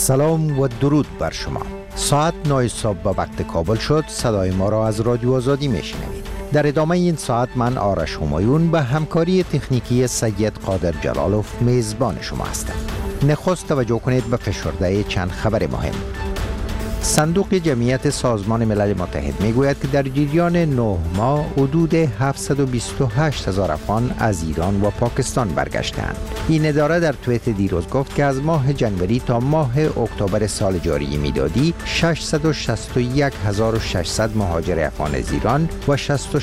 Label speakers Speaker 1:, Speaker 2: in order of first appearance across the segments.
Speaker 1: سلام و درود بر شما. ساعت 9 صبح به وقت کابل شد. صدای ما را از رادیو آزادی میشنوید. در ادامه این ساعت من آرش همایون به همکاری تکنیکی سید قادر جلالوف میزبان شما هستم. نخست توجه کنید به فشرده چند خبر مهم. صندوق جمعیت سازمان ملل متحد میگوید که در جریان 9 ماه حدود 728,000 افغان از ایران و پاکستان برگشتند. این اداره در توییت دیروز گفت که از ماه جنوری تا ماه اکتبر سال جاری میلادی 661,600 مهاجر افغان از ایران و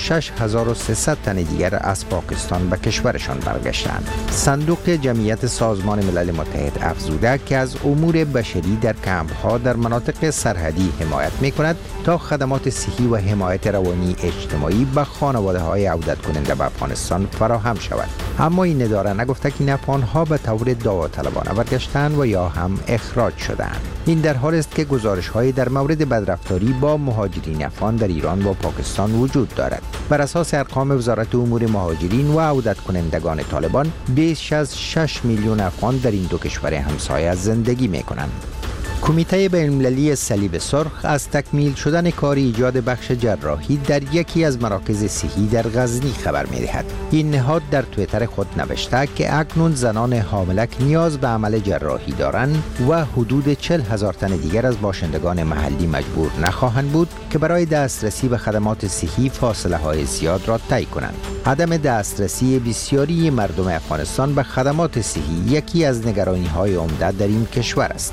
Speaker 1: 66,300 تن دیگر از پاکستان به کشورشان برگشتند. صندوق جمعیت سازمان ملل متحد افزوده که از امور بشری در کمپ‌ها در مناطق سرحدی حمایت می‌کند تا خدمات صحی و حمایت روانی اجتماعی به خانواده‌های عودت کننده به افغانستان فراهم شود. اما این اداره نگفته که این افغان‌ها به طور داوطلبانه برگشتند و یا هم اخراج شدند. این در حالی است که گزارش‌هایی در مورد بدرفتاری با مهاجرین افغان در ایران و پاکستان وجود دارد. بر اساس ارقام وزارت امور مهاجرین و عودت کنندگان طالبان، بیش از 6 میلیون افغان در این دو کشور همسایه زندگی می‌کنند. کمیته بین‌المللی صلیب سرخ از تکمیل شدن کار ایجاد بخش جراحی در یکی از مراکز صحی در غزنی خبر می‌دهد. این نهاد در توییتر خود نوشته که اکنون زنان حاملک نیاز به عمل جراحی دارند و حدود 40,000 تن دیگر از باشندگان محلی مجبور نخواهند بود که برای دسترسی به خدمات صحی فاصله‌های زیاد را طی کنند. عدم دسترسی بسیاری مردم افغانستان به خدمات صحی یکی از نگرانی‌های عمده در این کشور است.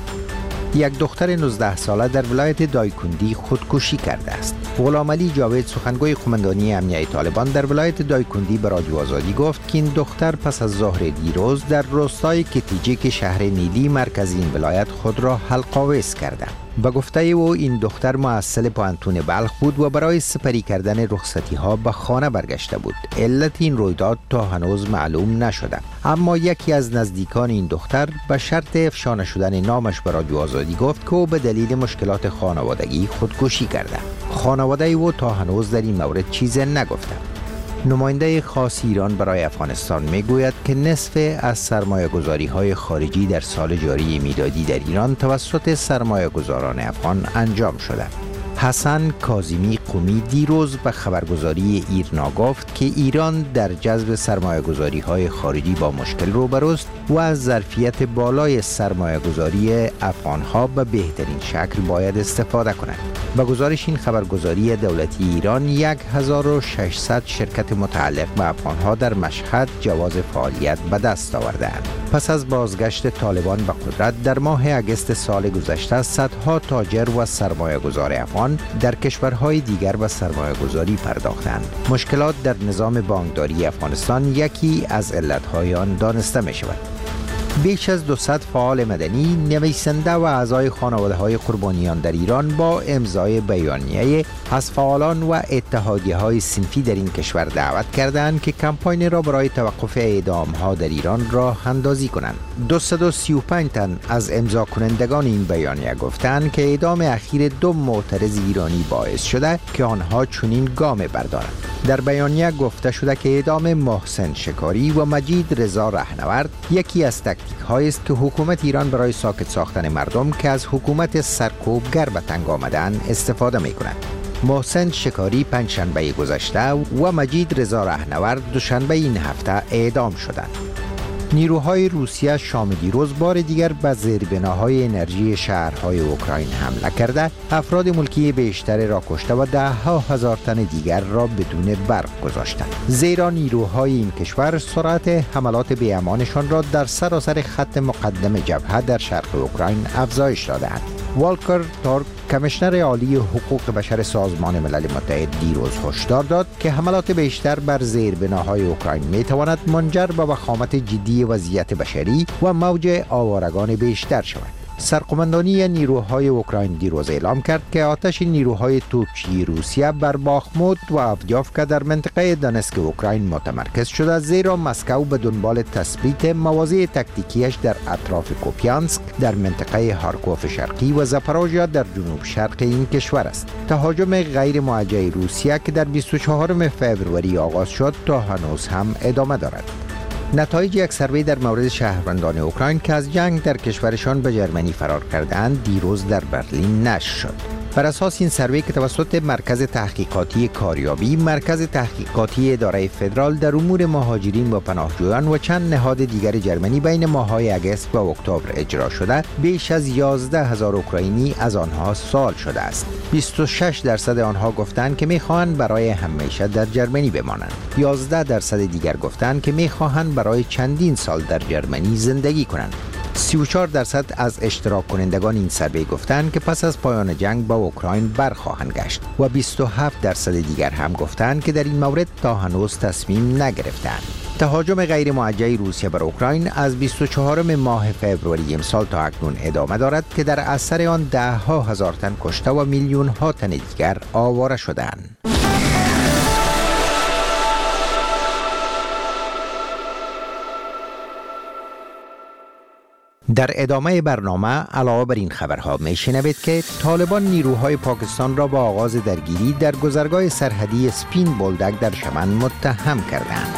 Speaker 1: یک دختر 19 ساله در ولایت دایکندی خودکشی کرده است. غلام علی جاوید، سخنگوی قماندانی امنیه طالبان در ولایت دایکندی به رادیو آزادی گفت که این دختر پس از ظهر دیروز در روستای کتیجیک شهر نیلی مرکز این ولایت خود را حلق‌آویز کرده. به گفته او این دختر محصل پانتون بلخ بود و برای سپری کردن رخصتی ها به خانه برگشته بود. علت این رویداد تا هنوز معلوم نشده، اما یکی از نزدیکان این دختر به شرط افشا نشدن نامش به رادیو آزادی گفت که او به دلیل مشکلات خانوادگی خودکشی کرده. خانواده او تا هنوز در این مورد چیزی نگفته. نماینده خاص ایران برای افغانستان میگوید که نصف از سرمایه‌گذاری‌های خارجی در سال جاری میلادی در ایران توسط سرمایه‌گذاران افغان انجام شده. حسن کاظمی قمی دیروز به خبرگزاری ایرنا گفت که ایران در جذب سرمایه‌گذاری‌های خارجی با مشکل روبروست و از ظرفیت بالای سرمایه‌گذاری افغان‌ها به بهترین شکل باید استفاده کند. به گزارش این خبرگزاری دولتی ایران 1600 شرکت متعلق به افغان‌ها در مشهد جواز فعالیت به دست آورده‌اند. پس از بازگشت طالبان به قدرت در ماه اگست سال گذشته، صدها تاجر و سرمایه‌گذار افغان در کشورهای دیگر به سرمایه‌گذاری پرداختند. مشکلات در نظام بانکداری افغانستان یکی از علت‌های آن دانسته می‌شود. بیش از 200 فعال مدنی، نویسنده و اعضای خانواده‌های قربانیان در ایران با امضای بیانیه از فعالان و اتحادیه‌های صنفی در این کشور دعوت کردند که کمپاین را برای توقف اعدام‌ها در ایران راه اندازی کنند. 235 تن از امضا کنندگان این بیانیه گفتند که اعدام اخیر 2 معترض ایرانی باعث شده که آنها چنین گام بردارند. در بیانیه گفته شده که اعدام محسن شکاری و مجید رضا رهنورد یکی از تاکتیک‌هایی است که حکومت ایران برای ساکت ساختن مردم که از حکومت سرکوبگر به تنگ آمدند استفاده می‌کند. محسن شکاری پنجشنبه گذشته و مجید رضا رهنورد دوشنبه این هفته اعدام شدند. نیروهای روسیه شام دیروز بار دیگر به زیربناهای انرژی شهرهای اوکراین حمله کرده، افراد ملکی بیشتر را کشته و 10,000 تن دیگر را بدون برق گذاشتند. زیرا نیروهای این کشور سرعت حملات بی‌امانشان را در سراسر خط مقدم جبهه در شرق اوکراین افزایش دادند. والکر تورک، کمیشنر عالی حقوق بشر سازمان ملل متحد، دیروز هشدار داد که حملات بیشتر بر زیربناهای اوکراین میتواند منجر به وخامت جدی وضعیت بشری و موج آوارگان بیشتر شود. سرقماندانی نیروهای اوکراین دیروز اعلام کرد که آتش نیروهای توپچی روسیه بر باخموت و آودیوفکا در منطقه دانسک اوکراین متمرکز شده، زیرا مسکو به دنبال تثبیت مواضع تکتیکیش در اطراف کوپیانسک در منطقه هارکوف شرقی و زاپاروژیا در جنوب شرق این کشور است. تهاجم غیر موجه روسیه که در 24 فوریه آغاز شد تا هنوز هم ادامه دارد. نتایج یک سروی در مورد شهروندان اوکراین که از جنگ در کشورشان به جرمنی فرار کردند دیروز در برلین نشر شد. بر اساس این سروی که توسط مرکز تحقیقاتی کاریابی، مرکز تحقیقاتی اداره فدرال در امور مهاجرین و پناهجویان و چند نهاد دیگر جرمنی بین ماه‌های اگست و اکتبر اجرا شده، بیش از 11,000 اوکراینی از آنها سوال شده است. 26% آنها گفتند که می‌خواهند برای همیشه در جرمنی بمانند. 11% دیگر گفتند که می‌خواهند برای چندین سال در جرمنی زندگی کنند. 34% از اشتراک کنندگان این سروی گفتند که پس از پایان جنگ با اوکراین برخواهند گشت و 27% دیگر هم گفتند که در این مورد تا هنوز تصمیم نگرفتند. تهاجم غیر موجه روسیه بر اوکراین از 24 ماه فوریه امسال تا اکنون ادامه دارد که در اثر آن ده‌ها هزار تن کشته و میلیون‌ها تن دیگر آواره شدند. در ادامه برنامه علاوه بر این خبرها میشنوید که طالبان نیروهای پاکستان را با آغاز درگیری در گذرگاه سرحدی سپین بولدک در شمن متهم کردند.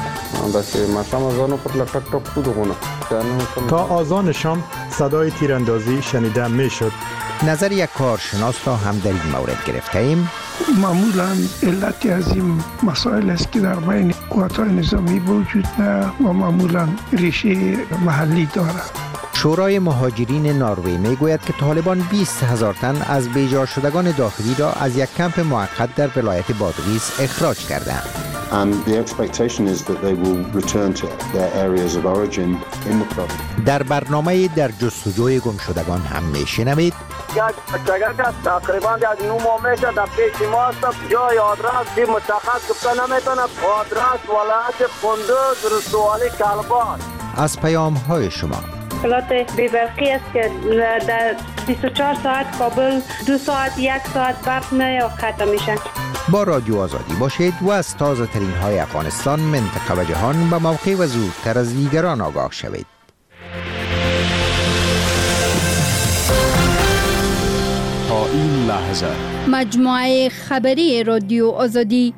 Speaker 2: تا آذان شام صدای تیراندازی شنیده میشد.
Speaker 1: نظر یک کارشناس را هم در این مورد گرفته ایم.
Speaker 3: معمولا علتی از این مسائل است که در بین قوات‌های نظامی وجود و معمولا ریشه محلی دارد.
Speaker 1: شورای مهاجرین نروژ میگوید که طالبان 20,000 تن از بیجا شدگان داخلی را از یک کمپ موقت در ولایت بادغیس اخراج کردند. در برنامه در جستجوی گم شدگان هم میشنوید
Speaker 4: تقریبا از 9 ماه میشه در پیش ما است، جای آدرس مشخص گفته نمیتونه. آدرس ولایت قندوز رسوالی کلبان.
Speaker 1: از پیام های شما
Speaker 5: اطلاعات بی‌برقی است که در 24 ساعت کابل 2 ساعت 1 ساعت برق قطع میشه.
Speaker 1: با رادیو آزادی باشید و از تازه ترین های افغانستان، منطقه و جهان به موقع و زودتر از دیگران آگاه شوید.
Speaker 6: تا این لحظه
Speaker 7: مجموعه خبری رادیو آزادی.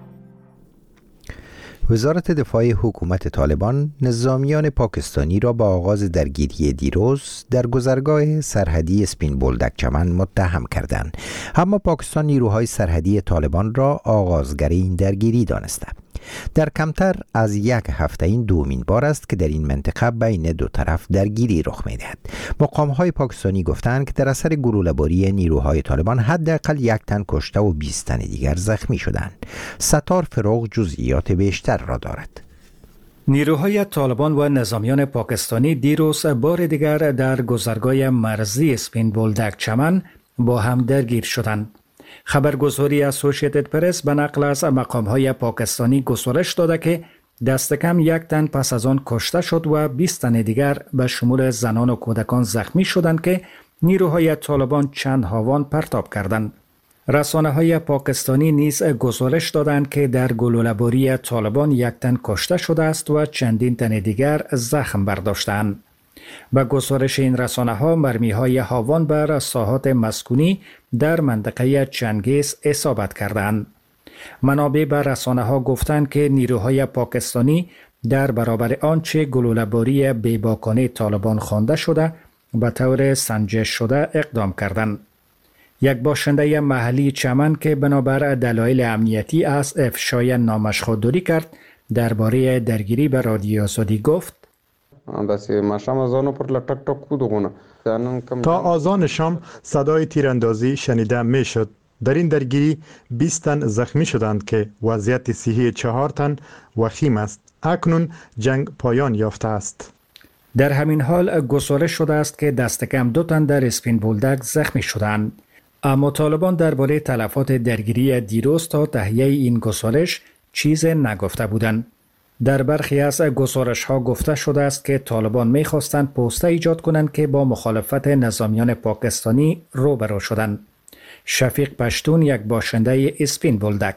Speaker 1: وزارت دفاع حکومت طالبان نظامیان پاکستانی را با آغاز درگیری دیروز در گذرگاه سرحدی سپین بولدک چمن متهم کردند، اما پاکستان نیروهای سرحدی طالبان را آغازگر این درگیری دانسته. در کمتر از یک هفته این دومین بار است که در این منطقه بین دو طرف درگیری رخ می‌دهد. مقام‌های پاکستانی گفتند که در اثر گلوله‌باری نیروهای طالبان حداقل 1 تن کشته و 20 تن دیگر زخمی شدند. ستار فروغ جزئیات بیشتر را دارد.
Speaker 8: نیروهای طالبان و نظامیان پاکستانی دیروز بار دیگر در گذرگاه مرزی سپین بولدک چمن با هم درگیر شدند. خبرگزاری اسوسییتد پرس به نقل از مقام‌های پاکستانی گزارش داده که دست کم 1 تن پس از آن کشته شد و 20 تن دیگر به شمول زنان و کودکان زخمی شدند که نیروهای طالبان چند هاوان پرتاب کردند. رسانه‌های پاکستانی نیز گزارش دادند که در گلوله‌باری طالبان 1 تن کشته شده است و چندین تن دیگر زخم برداشتند. با گزارش این رسانه‌ها مرمی‌های هاوان بر ساحات مسکونی در منطقه چنگیز اصابت کردند. منابع بر رسانه‌ها گفتند که نیروهای پاکستانی در برابر آنچه گلوله‌باری بیباکانه طالبان خوانده شده به طور سنجش شده اقدام کردند. یک باشنده محلی چمن که بنابر دلایل امنیتی از افشای نامش خودداری کرد درباره درگیری به رادیو آزادی گفت:
Speaker 2: تا آذان شام صدای تیراندازی شنیده میشد. در این درگیری 20 تن زخمی شدند که وضعیت صحی 4 تن وخیم است. اکنون جنگ پایان یافته است.
Speaker 8: در همین حال گزارش شده است که دست کم 2 تن در اسپین بولدک زخمی شدند. اما طالبان درباره تلفات درگیری دیروز تا تهیه این گزارش چیز نگفته بودند. در برخی از گزارش‌ها گفته شده است که طالبان می‌خواستند پوسته ایجاد کنند که با مخالفت نظامیان پاکستانی روبرو شدند. شفیق پشتون یک باشنده اسپین بولدک: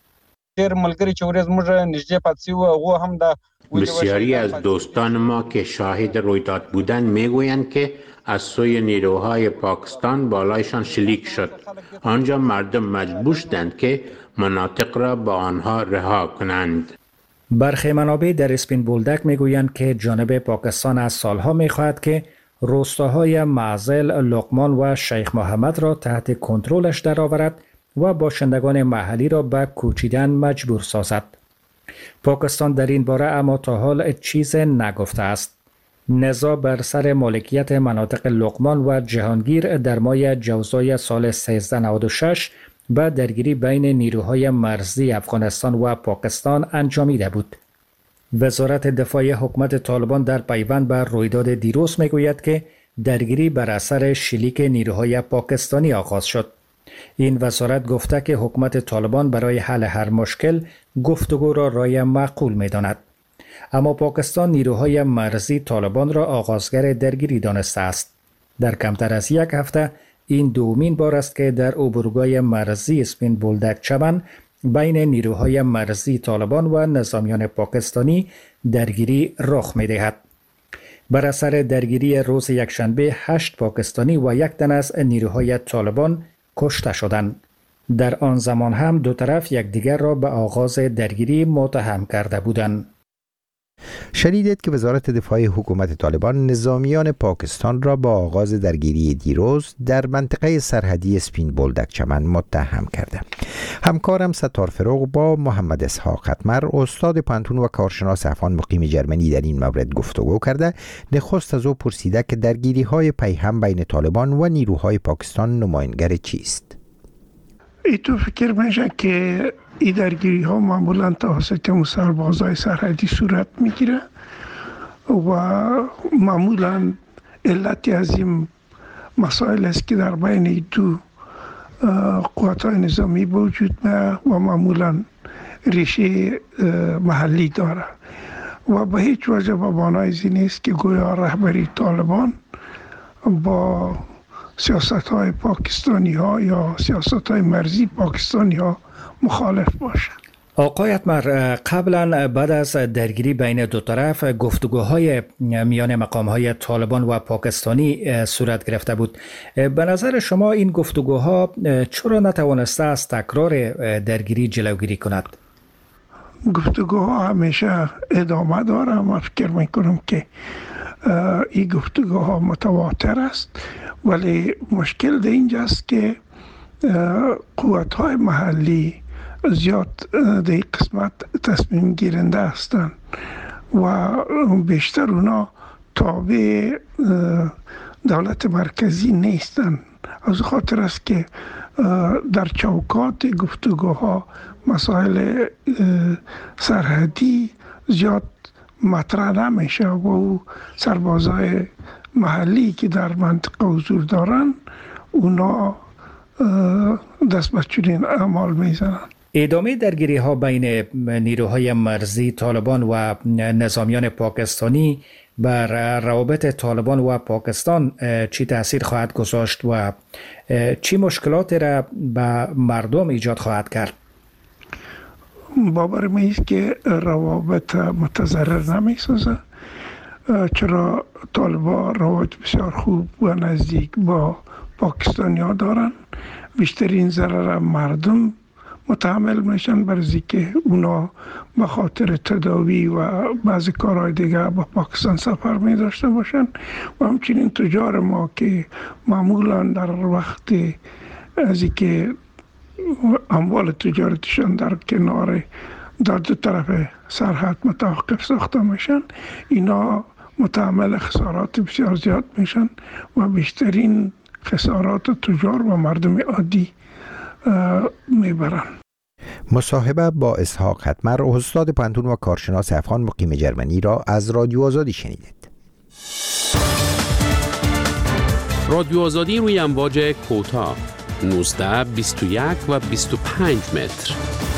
Speaker 9: بسیاری از دوستان ما که شاهد رویداد بودند میگویند که از سوی نیروهای پاکستان بالایشان شلیک شد. آنجا مردم مجبور شدند که مناطق را با آنها رها کنند.
Speaker 8: برخی منابع در اسپین بولدک میگویند که جانب پاکستان از سالها میخواهد که روستاهای معزل، لقمان و شیخ محمد را تحت کنترلش درآورد و باشندگان محلی را به کوچیدن مجبور سازد. پاکستان در این باره اما تا حال چیز نگفته است. نزاع بر سر مالکیت مناطق لقمان و جهانگیر در ماه جوزای سال 1396 به درگیری بین نیروهای مرزی افغانستان و پاکستان انجامیده بود. وزارت دفاع حکومت طالبان در پیوند به رویداد دیروز میگوید که درگیری بر اثر شلیک نیروهای پاکستانی آغاز شد. این وزارت گفته که حکومت طالبان برای حل هر مشکل گفتگو را رای معقول می‌داند. اما پاکستان نیروهای مرزی طالبان را آغازگر درگیری دانسته است. در کمتر از یک هفته این دومین بار است که در عبورگاه مرزی اسپین بولدک چمن بین نیروهای مرزی طالبان و نظامیان پاکستانی درگیری رخ می‌دهد. بر اثر درگیری روز یکشنبه 8 پاکستانی و یک تن از نیروهای طالبان کشته شدند. در آن زمان هم دو طرف یکدیگر را به آغاز درگیری متهم کرده بودند.
Speaker 1: شنیدید که وزارت دفاع حکومت طالبان نظامیان پاکستان را با آغاز درگیری دیروز در منطقه سرحدی اسپین بولدک چمن متهم کرده. همکارم ستار فروغ با محمد اسحاق ختمر، استاد پانتون و کارشناس افغان مقیم جرمنی در این مورد گفتگو کرده. نخست از او پرسیده که درگیری های پیهم بین طالبان و نیروهای پاکستان نماینگر چیست؟
Speaker 3: تو فکر میشه که این درگیری ها معمولا توسط سربازای سرحدی صورت میگیره و معمولا علتی از این مسائل است که در بین دو قوت‌های نظامی وجود میاد و معمولا ریشه محلی داره و به هیچ وجه به معنای این نیست که گویا رهبری طالبان با سیاست‌های پاکستانی ها یا سیاست‌های مرزی پاکستانی ها مخالف باشه.
Speaker 8: آقای ختمر، قبلا بعد از درگیری بین دو طرف گفتگوهای میان مقام‌های طالبان و پاکستانی صورت گرفته بود. به نظر شما این گفتگوها چرا نتوانسته از تکرار درگیری جلوگیری کند؟
Speaker 3: گفتگوها همیشه ادامه داره. من فکر میکنم که این گفتگوها متواتر است، ولی مشکل در اینجاست که قوت‌های محلی زیاد در این قسمت تصمیم گیرنده هستند و بیشتر اونا تابع دولت مرکزی نیستند. از خاطر است که در چوکات گفتگوها مسائل سرحدی زیاد مطرح نمیشه و سربازای محلی که در منطقه حضور دارن اونا دست به چنین اعمال میزنن.
Speaker 8: ادامه درگیری ها بین نیروهای مرزی طالبان و نظامیان پاکستانی بر روابط طالبان و پاکستان چی تأثیر خواهد گذاشت و چی مشکلاتی را به مردم ایجاد خواهد کرد؟
Speaker 3: باور میست که روابط متضرر نمیسازه، چرا طالبان روابط بسیار خوب و نزدیک با پاکستانی ها دارن. بیشترین ضرر مردم متحمل میشن برای که اونا به خاطر تداوی و بعضی کارهای دیگه با پاکستان سفر می داشته باشن و همچنین تجار ما که معمولا در وقت از که اموال تجارتشان در کنار در دو طرف سرحد متوقف ساخته میشن، اینا متحمل خسارات بسیار زیاد میشن و بیشترین خسارات تجار و مردم عادی میبرن.
Speaker 1: مصاحبه با اسحاق ختمر، استاد پانتون و کارشناس افغان مقیم جرمنی را از رادیو آزادی شنیدید.
Speaker 10: رادیو آزادی روی امواج کوتاه 19، 21 و 25 متر.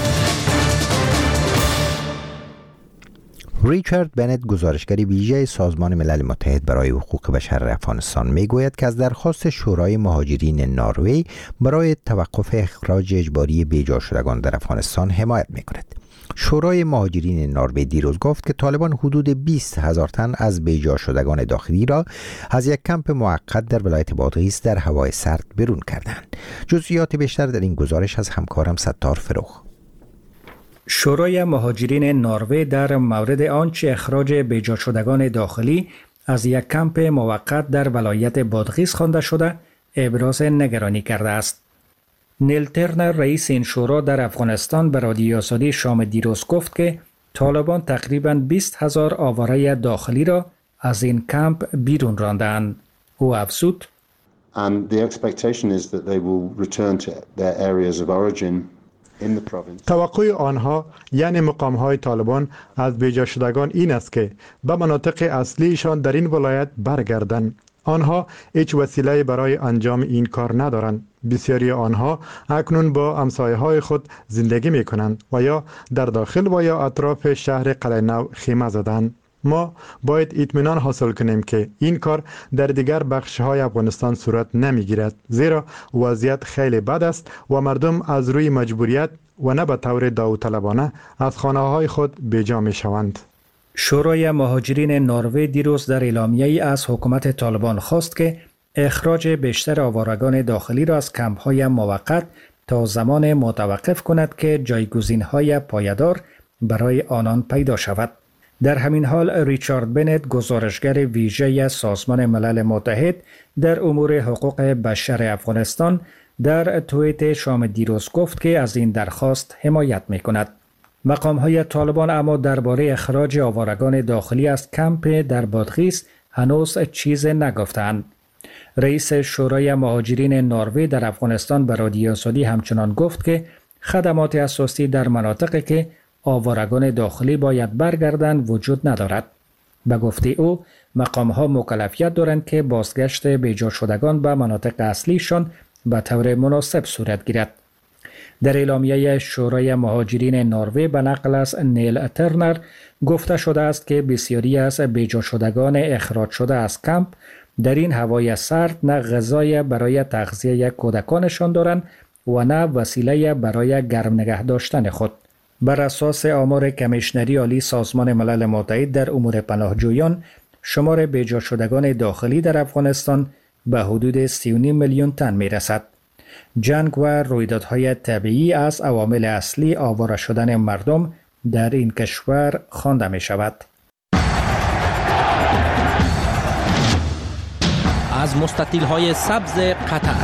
Speaker 1: ریچارد بنت، گزارشگر ویژه سازمان ملل متحد برای حقوق بشر افغانستان، میگوید که از درخواست شورای مهاجرین نروژ برای توقف اخراج اجباری بیجا شدگان در افغانستان حمایت میکند. شورای مهاجرین نروژ دیروز گفت که طالبان حدود 20,000 تن از بیجا شدگان داخلی را از یک کمپ موقت در ولایت بادغیس در هوای سرد بیرون کردند. جزئیات بیشتر در این گزارش از همکارم ستار فروغ.
Speaker 8: شورای مهاجرین نروژ در مورد آنچه اخراج بیجا شدگان داخلی از یک کمپ موقت در ولایت بادغیس خوانده شده ابراز نگرانی کرده است. نیل ترنر رئیس این شورا در افغانستان به رادیو آزادی شام دیروز گفت که طالبان تقریباً 20,000 آواره داخلی را از این کمپ بیرون راندند. او افزود:
Speaker 2: توقع آنها یعنی مقام‌های طالبان از بیجا شدگان این است که به مناطق اصلیشان در این ولایت برگردند. آنها هیچ وسیله برای انجام این کار ندارند. بسیاری آنها اکنون با همسایه‌های خود زندگی می‌کنند و یا در داخل و یا اطراف شهر قلعه نو خیمه زدند. ما باید اطمینان حاصل کنیم که این کار در دیگر بخش‌های افغانستان صورت نمی‌گیرد، زیرا وضعیت خیلی بد است و مردم از روی مجبوریت و نه به طور داوطلبانه از خانه‌های خود بیجا می‌شوند.
Speaker 8: شورای مهاجرین نروژ دیروز در اعلامیه‌ای از حکومت طالبان خواست که اخراج بیشتر آوارگان داخلی را از کمپ‌های موقت تا زمان متوقف کند که جایگزین‌های پایدار برای آنان پیدا شود. در همین حال ریچارد بنت، گزارشگر ویژه سازمان ملل متحد در امور حقوق بشر افغانستان، در توییت شام دیروز گفت که از این درخواست حمایت می‌کند. مقام‌های طالبان اما درباره اخراج آوارگان داخلی از کمپ در بادغیس هنوز چیز نگفتند. رئیس شورای مهاجرین نروژ در افغانستان به رادیو آزادی همچنان گفت که خدمات اساسی در مناطقی که آوارگان داخلی باید برگردند وجود ندارد. به گفته او، مقام‌ها مکلفیت دارند که بازگشت بیجا شدگان به مناطق اصلیشان به طور مناسب صورت گیرد. در اعلامیه شورای مهاجرین نروژ به نقل از نیل ترنر گفته شده است که بسیاری از بیجا شدگان اخراج شده از کمپ در این هوای سرد نه غذای برای تغذیه کودکانشان دارند و نه وسیله برای گرم نگه داشتن خود. بر اساس آمار کمیشنری عالی سازمان ملل متحد در امور پناهجویان، شمار بیجا شدگان داخلی در افغانستان به حدود 3.5 میلیون تن می رسد. جنگ و رویدادهای طبیعی از عوامل اصلی آواره شدن مردم در این کشور خوانده می شود.
Speaker 11: از مستطیل‌های سبز قطر،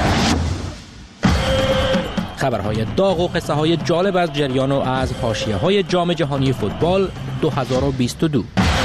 Speaker 11: خبرهای داغ و قصه‌های جالب از جریان و از حاشیه‌های جام جهانی فوتبال 2022.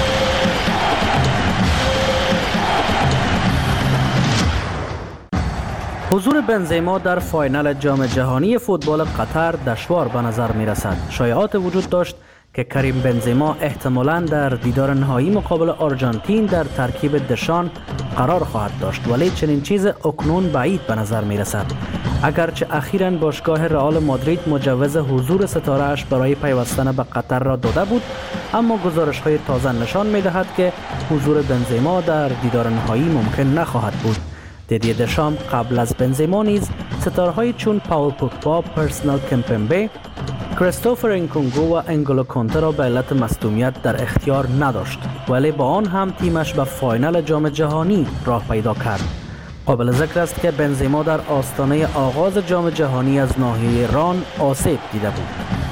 Speaker 12: حضور بنزما در فاینال جام جهانی فوتبال قطر دشوار به نظر می رسد. شایعات وجود داشت که کریم بنزما احتمالاً در دیدار نهایی مقابل آرژانتین در ترکیب دشان قرار خواهد داشت، ولی چنین چیز اکنون بعید به نظر می رسد. اگرچه اخیراً باشگاه رئال مادرید مجوز حضور ستاره‌اش برای پیوستن به قطر را داده بود، اما گزارش‌های تازه نشان می‌دهد که حضور بنزما در دیدار نهایی ممکن نخواهد بود. دیدی دشام قبل از بنزما نیز ستاره‌های چون پاول پوگبا، پرسنل کمپمبه، کریستوفر انکونگو و انگولو کانته را به علت مصدومیت در اختیار نداشت، ولی با آن هم تیمش به فاینال جام جهانی راه پیدا کرد. قابل ذکر است که بنزما در آستانه آغاز جام جهانی از ناحیه ران آسیب دیده بود.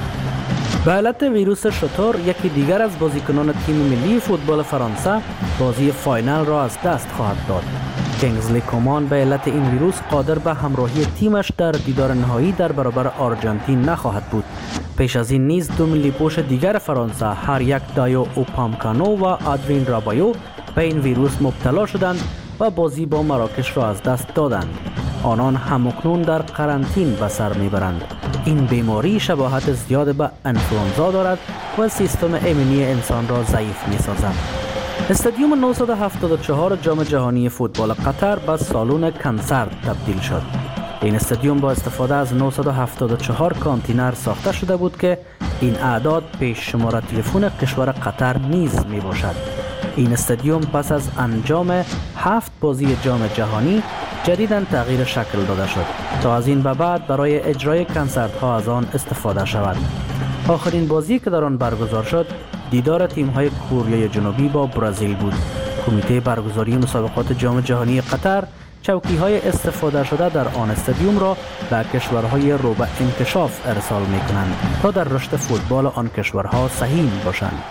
Speaker 12: به علت ویروس شتر، یکی دیگر از بازیکنان تیم ملی فوتبال فرانسه بازی فاینال را از دست خواهد داد. کینگزلی کومان به علت این ویروس قادر به همراهی تیمش در دیدار نهایی در برابر آرژانتین نخواهد بود. پیش از این نیز دو ملی پوش دیگر فرانسه، هر یک دایو اوپامکانو و آدرین رابایو، به این ویروس مبتلا شدند و بازی با مراکش را از دست دادند. آنان همکنون در قرنطین به سر میبرند. این بیماری شباهت زیاد به انفلانزا دارد و سیستم ایمنی انسان را ضعیف میسازد. استادیوم 974 جام جهانی فوتبال قطر به سالن کنسرت تبدیل شد. این استادیوم با استفاده از 974 کانتینر ساخته شده بود که این اعداد پیش شماره تلفن کشور قطر نیز می باشد. این استادیوم پس از انجام 7 بازی جام جهانی جدیداً تغییر شکل داده شد تا از این به بعد برای اجرای کنسرت ها از آن استفاده شود. آخرین بازی که در آن برگزار شد دیدار تیم‌های کره جنوبی با برزیل بود. کمیته برگزاری مسابقات جام جهانی قطر چوکی‌های استفاده شده در آن استادیوم را به کشورهای رو به انکشاف ارسال می‌کنند تا در رشد فوتبال آن کشورها سهیم باشند.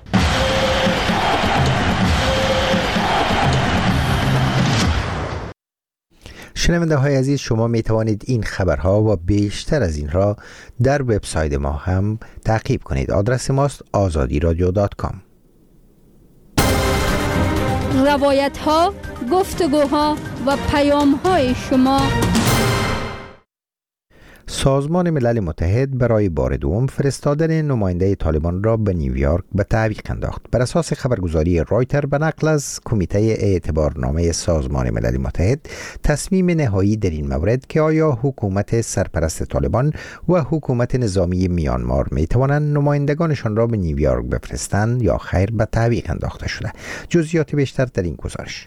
Speaker 1: شنونده های عزیز، شما می توانید این خبرها و بیشتر از این را در وبسایت ما هم تعقیب کنید. آدرس ماست azadiradio.com.
Speaker 7: روایت ها، گفتگوها و پیام های شما.
Speaker 1: سازمان ملل متحد برای بار دوم فرستادن نماینده طالبان را به نیویورک به تعویق انداخت. بر اساس خبرگزاری رایتر به نقل از کمیته اعتبارنامه سازمان ملل متحد، تصمیم نهایی در این مورد که آیا حکومت سرپرست طالبان و حکومت نظامی میانمار می توانند نمایندگانشان را به نیویورک بفرستند یا خیر به تعویق انداخته شده. جزئیات بیشتر در این گزارش.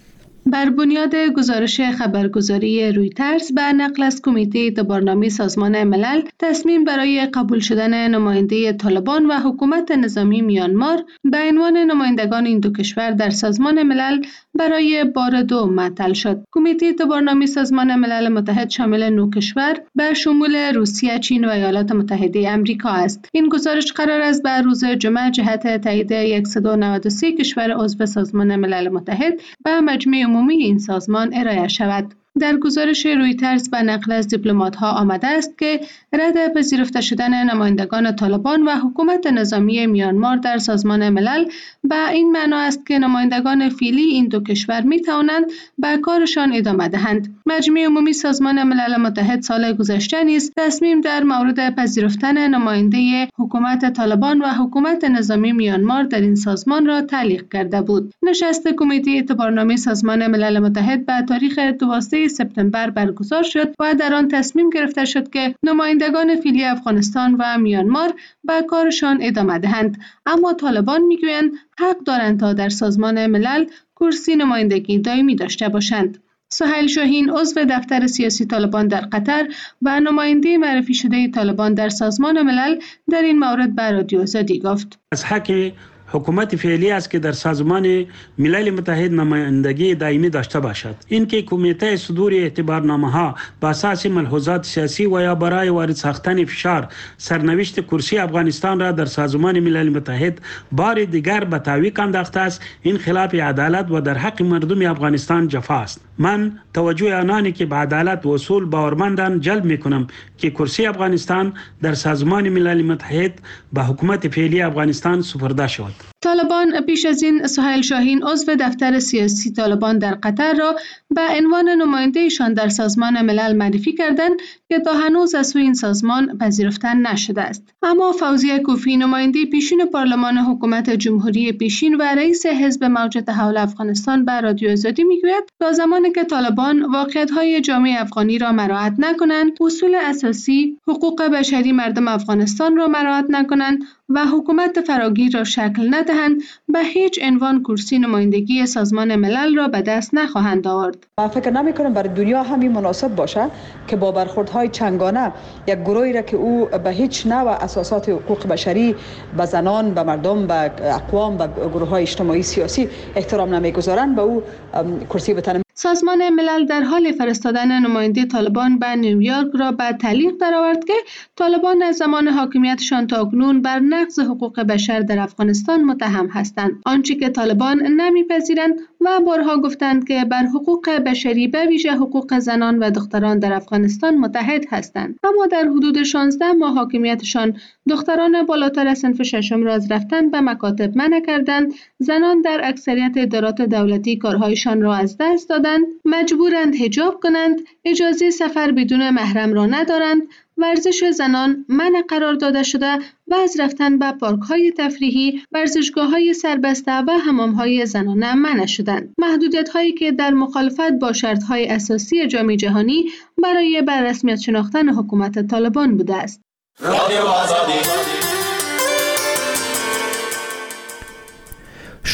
Speaker 5: بر بنیاد گزارش خبرگزاری رویترز به نقل از کمیته اعتبارنامه سازمان ملل، تصمیم برای قبول شدن نماینده طالبان و حکومت نظامی میانمار به عنوان نمایندگان این دو کشور در سازمان ملل برای بار دوم معطل شد. کمیته اعتبارنامه سازمان ملل متحد شامل 9 کشور به شمول روسیه، چین و ایالات متحده آمریکا است. این گزارش قرار است به روز جمعه جهت تایید 193 کشور عضو سازمان ملل متحد به مجمع عمومی این سازمان ارائه شود. در گزارش رویترز به نقل از دیپلمات‌ها آمده است که رد پذیرفته شدن نمایندگان طالبان و حکومت نظامی میانمار در سازمان ملل به این معنا است که نمایندگان فعلی این دو کشور می توانند به کارشان ادامه دهند. مجمع عمومی سازمان ملل متحد سال گذشته نیز تصمیم در مورد پذیرفتن نماینده حکومت طالبان و حکومت نظامی میانمار در این سازمان را تعلیق کرده بود. نشست کمیته اعتبارنامه سازمان ملل متحد به تاریخ 12 سپتامبر برگزار شد و در آن تصمیم گرفته شد که نمایندگان فعلی افغانستان و میانمار به کارشان ادامه دهند، اما طالبان میگویند حق دارند تا در سازمان ملل کرسی نمایندگی دائمی داشته باشند. سهیل شاهین، عضو دفتر سیاسی طالبان در قطر و نماینده معرفی شده طالبان در سازمان ملل، در این مورد به رادیو آزادی گفت:
Speaker 13: از حق حکومت فعلی است که در سازمان ملل متحد نمایندگی دائمی داشته باشد. اینکه کمیته صدور اعتبارنامه ها با اساس ملحوظات سیاسی و یا برای وارد ساختن فشار سرنوشت کرسی افغانستان را در سازمان ملل متحد بار دیگر به تعویق انداخته است، این خلاف عدالت و در حق مردم افغانستان جفا است. من توجه آنانی که به عدالت و اصول باورمندند جلب میکنم که کرسی افغانستان در سازمان ملل متحد به حکومت فعلی افغانستان سپرده شد.
Speaker 5: طالبان پیش از این سهیل شاهین، عضو دفتر سیاسی طالبان در قطر را به عنوان نمایندهشان در سازمان ملل معرفی کردند که تا هنوز از سوی این سازمان پذیرفته نشده است. اما فوزیه کوفی، نماینده پیشین پارلمان حکومت جمهوری پیشین و رئیس حزب موج تحول افغانستان، به رادیو آزادی میگوید تا زمانی که طالبان واقعیت‌های جامعه افغانی را مراعات نکنند، اصول اساسی حقوق بشری مردم افغانستان را مراعات نکنند و حکومت فراگیر را شکل ندهند، به هیچ عنوان کرسی نمایندگی سازمان ملل را به دست نخواهند آورد.
Speaker 14: من فکر نمی‌کنم برای دنیا همین مناسب باشه که با برخوردهای چنگانه یک گروهی را که او به هیچ نوع اساسات حقوق بشری، به زنان، به مردم، به اقوام، به گروه‌های اجتماعی سیاسی احترام نمی‌گذارند، به او کرسی بتن.
Speaker 5: سازمان ملل در حال فرستادن نماینده طالبان به نیویورک را به تعلیق درآورد که طالبان از زمان حاکمیتشان تا اکنون بر نقض حقوق بشر در افغانستان متهم هستند، آنچه که طالبان نمیپذیرند و بارها گفتند که بر حقوق بشری به ویژه حقوق زنان و دختران در افغانستان متحد هستند. اما در حدود 16 ماه حاکمیتشان دختران بالاتر از صنف ششم را از رفتن به مکاتب منع کردند، زنان در اکثریت ادارات دولتی کارهایشان را از دست دادند، مجبورند حجاب کنند، اجازه سفر بدون محرم را ندارند، ورزش زنان منع قرار داده شده و از رفتن به پارک‌های تفریحی، ورزشگاه‌های سربسته و حمام‌های زنانه منع شدند. محدودیت‌هایی که در مخالفت با شرط‌های اساسی جامعه جهانی برای بررسمیت شناختن حکومت طالبان بوده است.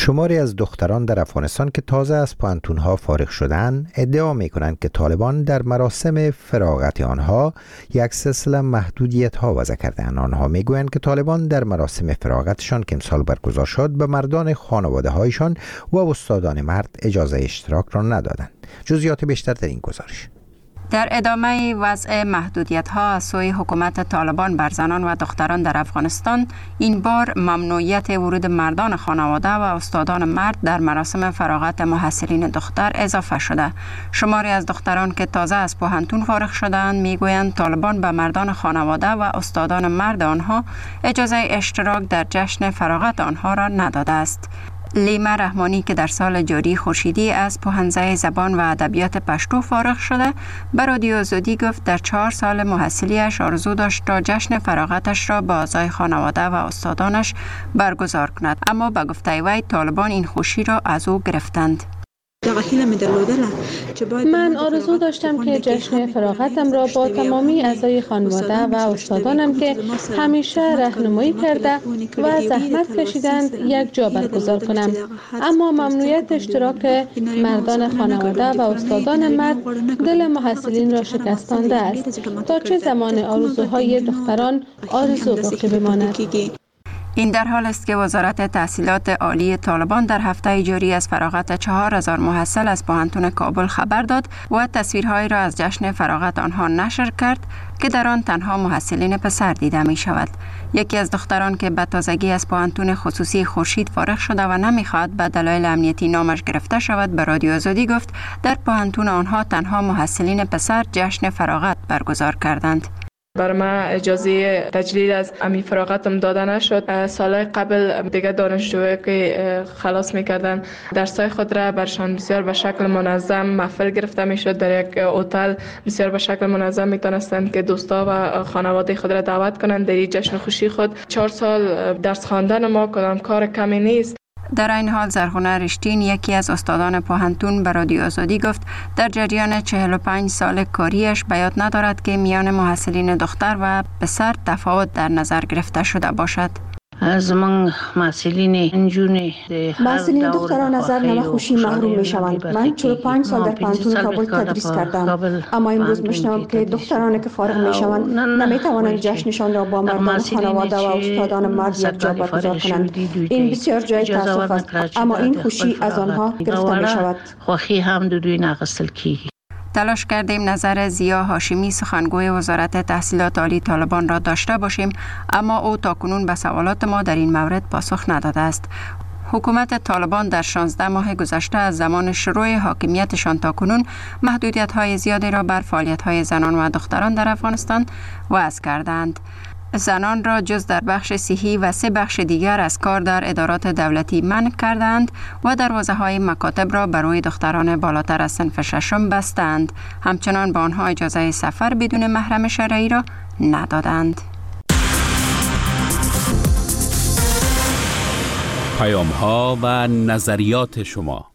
Speaker 1: شماری از دختران در افغانستان که تازه از پوهنتون‌ها فارغ شدند ادعا می‌کنند که طالبان در مراسم فراغت آنها یک سلسله محدودیت‌ها وضع کردند. آنها می‌گویند که طالبان در مراسم فراغتشان که امسال برگزار شد به مردان خانواده‌هایشان و استادان مرد اجازه اشتراک را ندادند. جزئیات بیشتر در این گزارش.
Speaker 15: در ادامه وضع محدودیت‌ها از سوی حکومت طالبان بر زنان و دختران در افغانستان، این بار ممنوعیت ورود مردان خانواده و استادان مرد در مراسم فراغت محصلین دختر اضافه شده. شماری از دختران که تازه از پوهنتون فارغ شدند میگویند طالبان به مردان خانواده و استادان مرد آنها اجازه اشتراک در جشن فراغت آنها را نداده است. لیما رحمانی که در سال جاری خورشیدی از پوهنځی زبان و ادبیات پشتو فارغ شده، به رادیو زودی گفت در 4 سال محصلیش آرزو داشت تا جشن فراغتش را با اعضای خانواده و استادانش برگزار کند، اما به گفته وی طالبان این خوشی را از او گرفتند.
Speaker 5: من آرزو داشتم که جشن فراغتم را با تمامی اعضای خانواده و استادانم که همیشه راهنمایی کرده و زحمت کشیدند یک جا برگزار کنم، اما ممنوعیت اشتراک مردان خانواده و استادان مرد دل محصلین را شکستانده است. تا چه زمان آرزوهای دختران آرزو باقی بماند؟
Speaker 15: این در حال است که وزارت تحصیلات عالی طالبان در هفته جاری از فراغت 4000 محصل از پوهنتون کابل خبر داد و تصویرهایی را از جشن فراغت آنها نشر کرد که در آن تنها محصلین پسر دیده می شود. یکی از دختران که به تازگی از پوهنتون خصوصی خورشید فارغ شده و نمیخواد به دلایل امنیتی نامش گرفته شود به رادیو آزادی گفت در پوهنتون آنها تنها محصلین پسر جشن فراغت برگزار کردند.
Speaker 16: بر من اجازه تجدید از امی فراغتم داده نشد. سال قبل دیگه دانشجویی که خلاص میکردن درسای خود را برشان بسیار به شکل منظم محفل گرفته میشد. در یک هتل بسیار به شکل منظم میتونستند که دوستا و خانواده خود را دعوت کنند در این جشن خوشی خود. 4 سال درس خواندن ما کدام کار کمی نیست.
Speaker 15: در این حال زرخونه رشتین یکی از استادان پوهنتون به رادیو آزادی گفت در جریان 45 سال کاریش به یاد ندارد که میان محصلین دختر و پسر تفاوت در نظر گرفته شده باشد.
Speaker 17: محصلین دختران از نمه خوشی محروم می شوند. من 45 سال در پوهنتون کابل تدریس کردم، اما امروز میشنوم که دخترانی که فارغ می شوند نمی توانند جشنشان را با مردان خانواده و استادان مرد یک جا برگزار کنند. این بسیار جای تاسف است، اما این خوشی از آنها گرفته می شود. خوشی هم دوی نقصل کی.
Speaker 15: تلاش کردیم نظر زیا هاشمی سخنگوی وزارت تحصیلات عالی طالبان را داشته باشیم، اما او تاکنون به سوالات ما در این مورد پاسخ نداده است. حکومت طالبان در 16 ماه گذشته از زمان شروع حاکمیتشان تاکنون محدودیت‌های زیادی را بر فعالیت‌های زنان و دختران در افغانستان وضع کردند. زنان را جز در بخش صحی و 3 بخش دیگر از کار در ادارات دولتی منع کردند و دروازه‌های مکاتب را برای دختران بالاتر از صنف 6 بستند. همچنان به آنها اجازه سفر بدون محرم شرعی را ندادند.
Speaker 10: پیام‌ها و نظریات شما.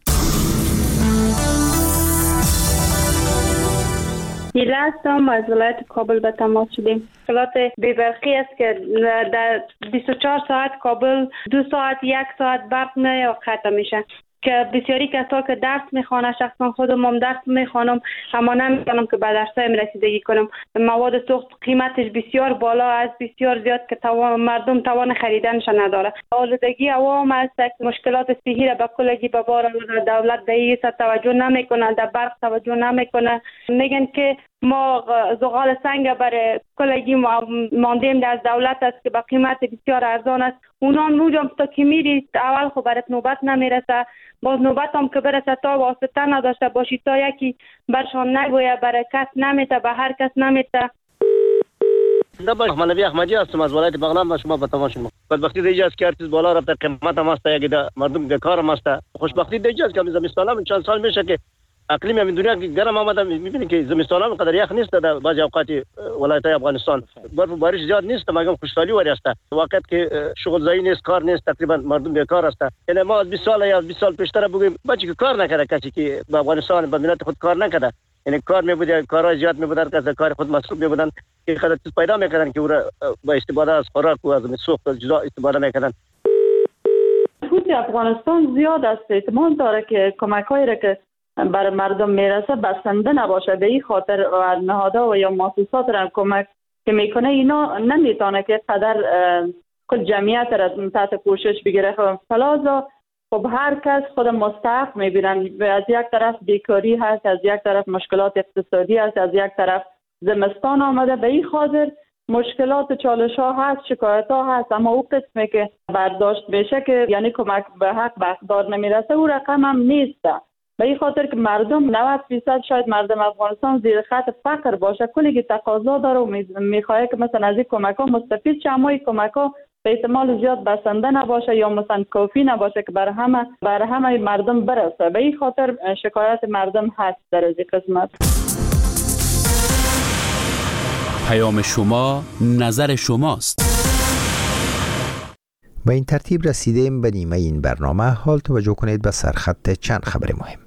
Speaker 18: نیله هستم، از ولایت کابل به تماس شدیم. مشکلات بی‌برقی است که در 24 ساعت کابل 2 ساعت 1 ساعت برق میاد و قطع میشه، که بسیاری کسا که درس میخوانه، شخصا خودم هم درس میخوانم اما نمیتونم که به درسایم رسیدگی کنم. مواد سوخت قیمتش بسیار بالا است، بسیار زیاد که مردم توان خریدنش نداره. آلودگی هوا هم است، مشکلات صحی را به کلگی به بار آورده. دولت به این توجه نمیکنه، در برق توجه نمیکنه. میگن که ما زغال سنگ برای کلگی ماندیم از دولت است که با قیمت بسیار ارزان است. اونا موجم تا که میری اول خب برات نوبت نمیرسه، باز نوبت هم که برسه تا واسطه نداشته باشی، تا یکی برشان نگویه، برای کس نمیته، به هر کس نمیته.
Speaker 19: مولوی احمدی هستم از ولایت بغلان و شما به تماس شما. بدبختی دیگه است که هر چیز بالا رفته، قیمت هم است، یک مردم بیکار هم است. خوشبختی دیگه است که زمستان هم چند سال میشه که اقلیم همین دنیا که گرم آمده، میبینید که زمستان هم قدر یخ نیست در بعضی اوقات ولایت‌های افغانستان. برف و بارش زیاد نیست، مگم خوشحالی وری است. وقت که شغل زایی نیست، کار نیست، تقریبا مردم بیکار است. یعنی ما از 20 سال یا 20 سال پیشتر بگیم بچه که کار نکرده، کسی که به افغانستان به ملت خود کار نکرده، یعنی کار میبوده، کارهای زیاد میبوده، کسی کار خود مصروف میبودن که خود چیز پیدا میکردن که او را با استفاده از خوراک و از سوخت جدا استفاده میکردن.
Speaker 18: نفوذ افغانستان زیاد است. احتمال داره که کمک‌هایی را که بر مردم میرسه بسنده نباشه. به این خاطر نهادها و یا مؤسسات را کمک که میکنه اینا نمیتونه که قدر خود جمعیت را تحت پوشش بگیره. فلازا خب هر کس خود مستحق میبینن. از یک طرف بیکاری هست، از یک طرف مشکلات اقتصادی هست، از یک طرف زمستان آمده. به این خاطر مشکلات چالش ها هست، شکایت ها هست، اما او قسمه که برداشت بشه که یعنی کمک به حق به اقدار نمیرسه او رقم هم نیست. به این خاطر که مردم 90% شاید مردم افغانستان زیر خط فقر باشه، کلی که تقاضا داره و میخواه که مثلا از این کمک ها مستفید شه، اما این کمک ها به احتمال زیاد بسنده نباشه یا مثلا کافی نباشه که بر همه مردم برسه. به این خاطر شکایت مردم هست در از این قسمت.
Speaker 10: پیام شما، نظر شماست.
Speaker 1: با این ترتیب رسیدیم به نیمه این برنامه. حال توجه کنید به سرخط چند خبر مهم.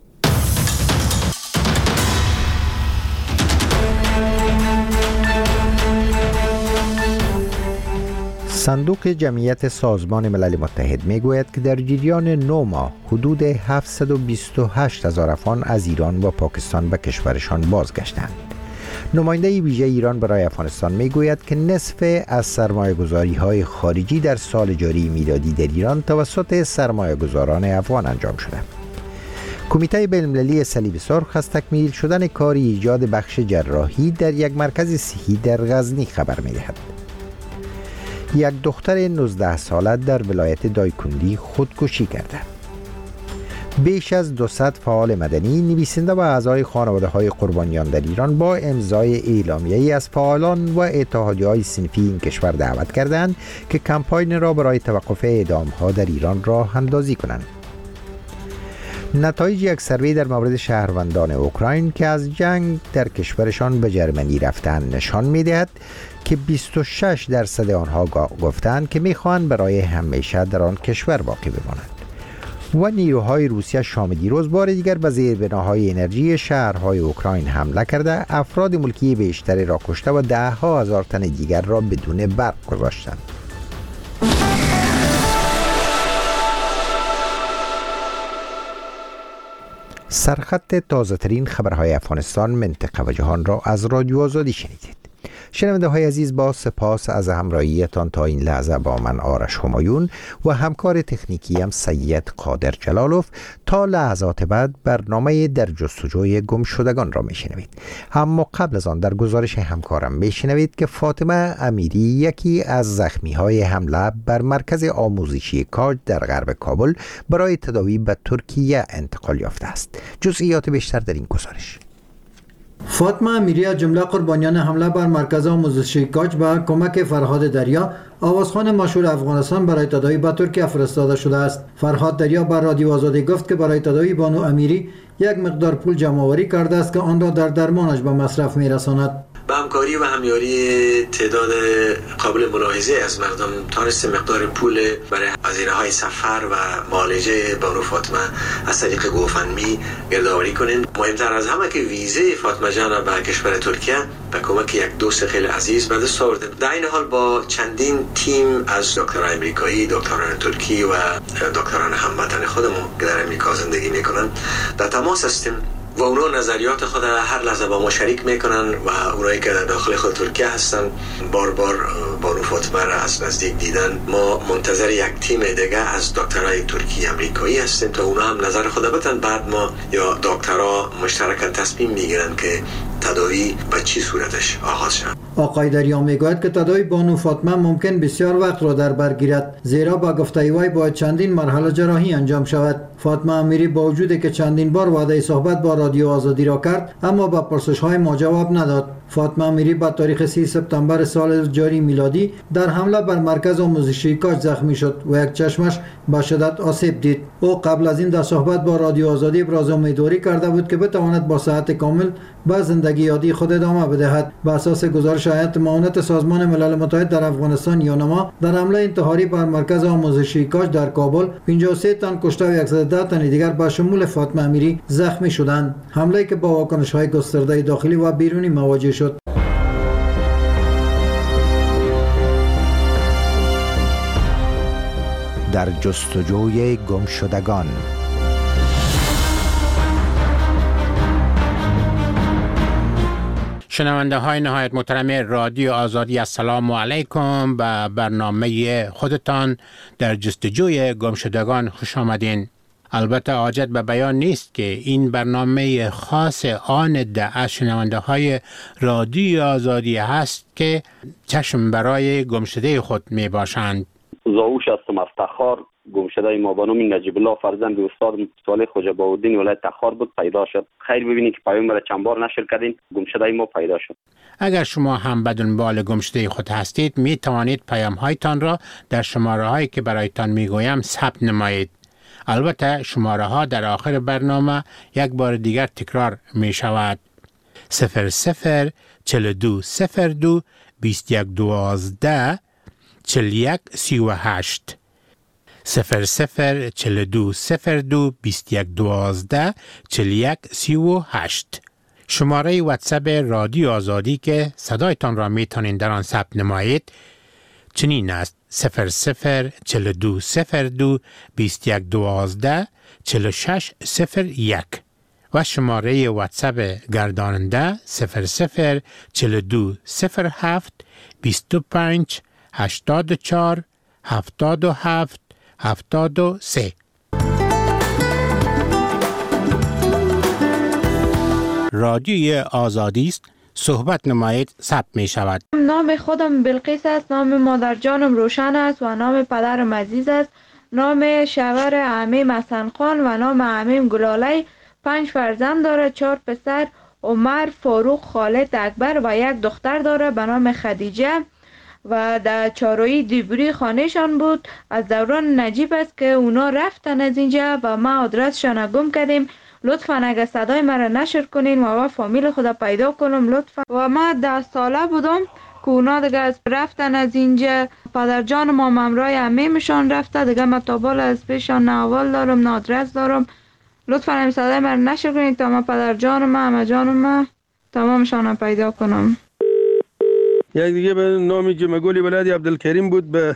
Speaker 1: صندوق جمعیت سازمان ملل متحد میگوید که در جریان 9 ماه حدود 728,000 افغان از ایران و پاکستان به کشورشان بازگشتند. نماینده ویژه ایران برای افغانستان میگوید که نصف از سرمایه‌گذاری‌های خارجی در سال جاری میلادی در ایران توسط سرمایه‌گذاران افغان انجام شده. کمیته بین‌المللی صلیب سرخ از تکمیل شدن کار ایجاد بخش جراحی در یک مرکز صحی در غزنی خبر می‌دهد. یک دختر 19 ساله در ولایت دایکندی خودکشی کرده. بیش از 200 فعال مدنی، نویسنده و اعضای خانواده‌های قربانیان در ایران با امضای اعلامیه‌ای از فعالان و اتحادیه‌های صنفی این کشور دعوت کردند که کمپاین را برای توقف اعدام‌ها در ایران راه اندازی کنند. نتایج یک سروی در مورد شهروندان اوکراین که از جنگ در کشورشان به جرمنی رفتند نشان می‌دهد که 26% آنها گفتند که می‌خواهند برای همیشه در آن کشور باقی بمانند. و نیروهای روسیه شام دیروز بار دیگر به زیربناهای انرژی شهرهای اوکراین حمله کرده، افراد ملکی بیشتری را کشته و 10,000 تن دیگر را بدون برق گذاشتند. سرخط تازه‌ترین خبرهای افغانستان، منطقه و جهان را از رادیو آزادی شنیدید. شنونده های عزیز، با سپاس از همراهیتان تا این لحظه با من آرش همایون و همکار تکنیکی هم سید قادر جلالوف. تا لحظات بعد برنامه در جستجوی گمشدگان را میشنوید. اما قبل از آن در گزارش همکارم میشنوید که فاطمه امیری، یکی از زخمی های حمله بر مرکز آموزشی کاج در غرب کابل، برای تداوی به ترکیه انتقال یافته است. جزئیات بیشتر در این گزارش.
Speaker 20: فاطمه امیری از جمله قربانیان حمله بر مرکز آموزشی کاج به کمک فرهاد دریا، آوازخوان مشهور افغانستان، برای تداوی به ترکیه فرستاده شده است. فرهاد دریا بر رادیو آزادی گفت که برای تداوی بانو امیری یک مقدار پول جمع آوری کرده است که آن را در درمانش به مصرف می‌رساند.
Speaker 21: با همکاری و همیاری تعداد قابل ملاحظه از مردم تانست مقدار پول برای هزینه‌های سفر و معالجه بانو فاطمه از طریق گوفندمی گردآوری کنند. مهمتر از همه که ویزه فاطمه جان به کشور ترکیه به کمک یک دوست خیلی عزیز به دست آوردیم. در این حال با چندین تیم از دکتران امریکایی، دکتران ترکی و دکتران هموطن خودمون که در امریکا زندگی میکنن در تماس هستیم و اونا نظریات خود هر لحظه با ما شریک میکنن و اونایی که در داخل خود ترکیه هستن بار بانو فاطمه را از نزدیک دیدن. ما منتظر یک تیم دیگه از دکترای ترکی امریکایی هستیم تا اونا هم نظر خود بدن. بعد ما یا دکترها مشترکاً تصمیم میگیرن که تداوی به چی صورتش آغاز شد.
Speaker 20: آقای دریا میگوید که تداوی بانو فاطمه ممکن بسیار وقت را در بر گیرد، زیرا با گفته وی باید چندین مرحله جراحی انجام شود. فاطمه امیری با وجودی که چندین بار وعده صحبت با رادیو آزادی را کرد، اما با پرسش‌های ما جواب نداد. فاطمه امیری با تاریخ 30 سپتامبر سال جاری میلادی در حمله بر مرکز آموزشی کاج زخمی شد و یک چشمش با شدت آسیب دید. او قبل از این در صحبت با رادیو آزادی ابراز امیدواری کرده بود که بتواند با صحت کامل به زندگی عادی خود ادامه بدهد. بر اساس گزارش هیئت معاونت سازمان ملل متحد در افغانستان یونما، در حمله انتحاری بر مرکز آموزشی کاج در کابل 53 تن کشته و 110 تن دیگر با شمول فاطمه امیری زخمی شدند. حمله که با واکنش‌های گسترده داخلی و بیرونی مواجه شد.
Speaker 1: در جستجوی گمشدگان.
Speaker 9: شنونده های نهایت محترم رادیو آزادی، السلام علیکم. به برنامه خودتان در جستجوی گمشدگان خوش آمدین. البته حاجت به بیان نیست که این برنامه خاص آن از شنونده های رادیو آزادی هست که چشم برای گمشده خود می باشند.
Speaker 4: زاوش هستم از تخار. گمشده ما به نام نجیب الله فرزند استاد صالح خواجه بهاءالدین ولایت تخار بود، پیدا شد. خیر ببینید که پیام را چند بار نشر کردیم، گمشده ما پیدا شد.
Speaker 9: اگر شما هم به دنبال گمشده خود هستید می توانید پیام هایتان را در شماره هایی که برایتان می گویم ثبت نمایید. البته شماره ها در آخر برنامه یک بار دیگر تکرار می شود. 00 42 02 21 12 41 38 00 42 02 21 12 41 38. شماره واتساپ رادیو آزادی که صدایتان را می توانید در آن ثبت نمایید چنین است: 00 42 02 21 12 46 01 و شماره واتساپ گرداننده 00 42 07 25 84 77 73. رادیوی آزادی است، صحبت نمایید، ثبت می شود.
Speaker 22: نام خودم بلقیس است، نام مادر جانم روشن است و نام پدرم عزیز است. نام شوهر عمیم حسن خان و نام عمیم گلالی. 5 فرزند داره، 4 پسر، عمر، فاروق، خالد، اکبر و 1 دختر داره به نام خدیجه و در چارویی دیبری خانهشان بود. از دوران نجیب است که اونا رفتن از اینجا و ما آدرسشان گم کردیم. لطفاً اگه صدای مرا نشر کنین و فامیل خدا پیدا کنم لطفاً. و ما 10 ساله بودم که اونا دیگه رفتن از اینجا. پدر جان ما ممرای عمیمشان رفته دیگه، ما تابال از پیشان نه اول دارم نه آدرس دارم. لطفاً همین صدای مرا نشر کنین تا ما پدر جان ما همه جان ما تمامشان پیدا کنم.
Speaker 23: یک دیگه به نامی جمگولی ولادی عبدالکریم بود، به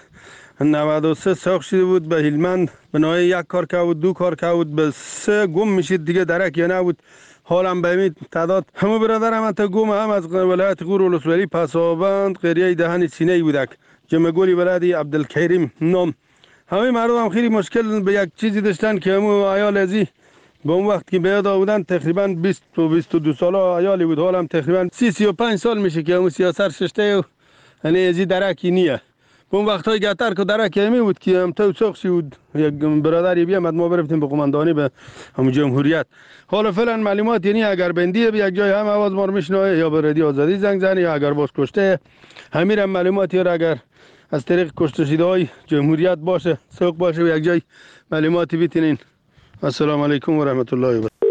Speaker 23: 93 ساخت شده بود، به هلمند به نوعی 1 کار کرد، 2 کار کرد، به 3 گم میشید دیگه درک یا نبود. حالم به این تعداد همه برادرم انتا گم هم از ولایت غور ولسوالی پسابند قریه دهن سینه بودک. جمگولی ولادی عبدالکریم نام. همه مردم هم خیلی مشکل به یک چیزی داشتن که همون عیال ازی به اون وقت که بیاد بودن تقریبا 20 و 22 ساله عیالی بود. حالم تقریبا 30-35 سال میشه که همون سیاست ششته یعنی ازی درکی نیه. به اون وقت های گتر که درکی همی بود که هم تو ساخشی بود، یک برادری بیامد ما برفتیم به قماندانی به همون جمهوریت. حالا فعلا معلومات یعنی اگر بندیه به یک جای هم آواز ما رو میشنوه یا به رادیو آزادی زنگ زنی یا اگر باز کشته همین هم معلوماتی را اگر از طریق کشته شده های جمهوریت باشه سوق باشه به یک جای معلوماتی بیتینین. السلام علیکم و رحمت الله و برکاته.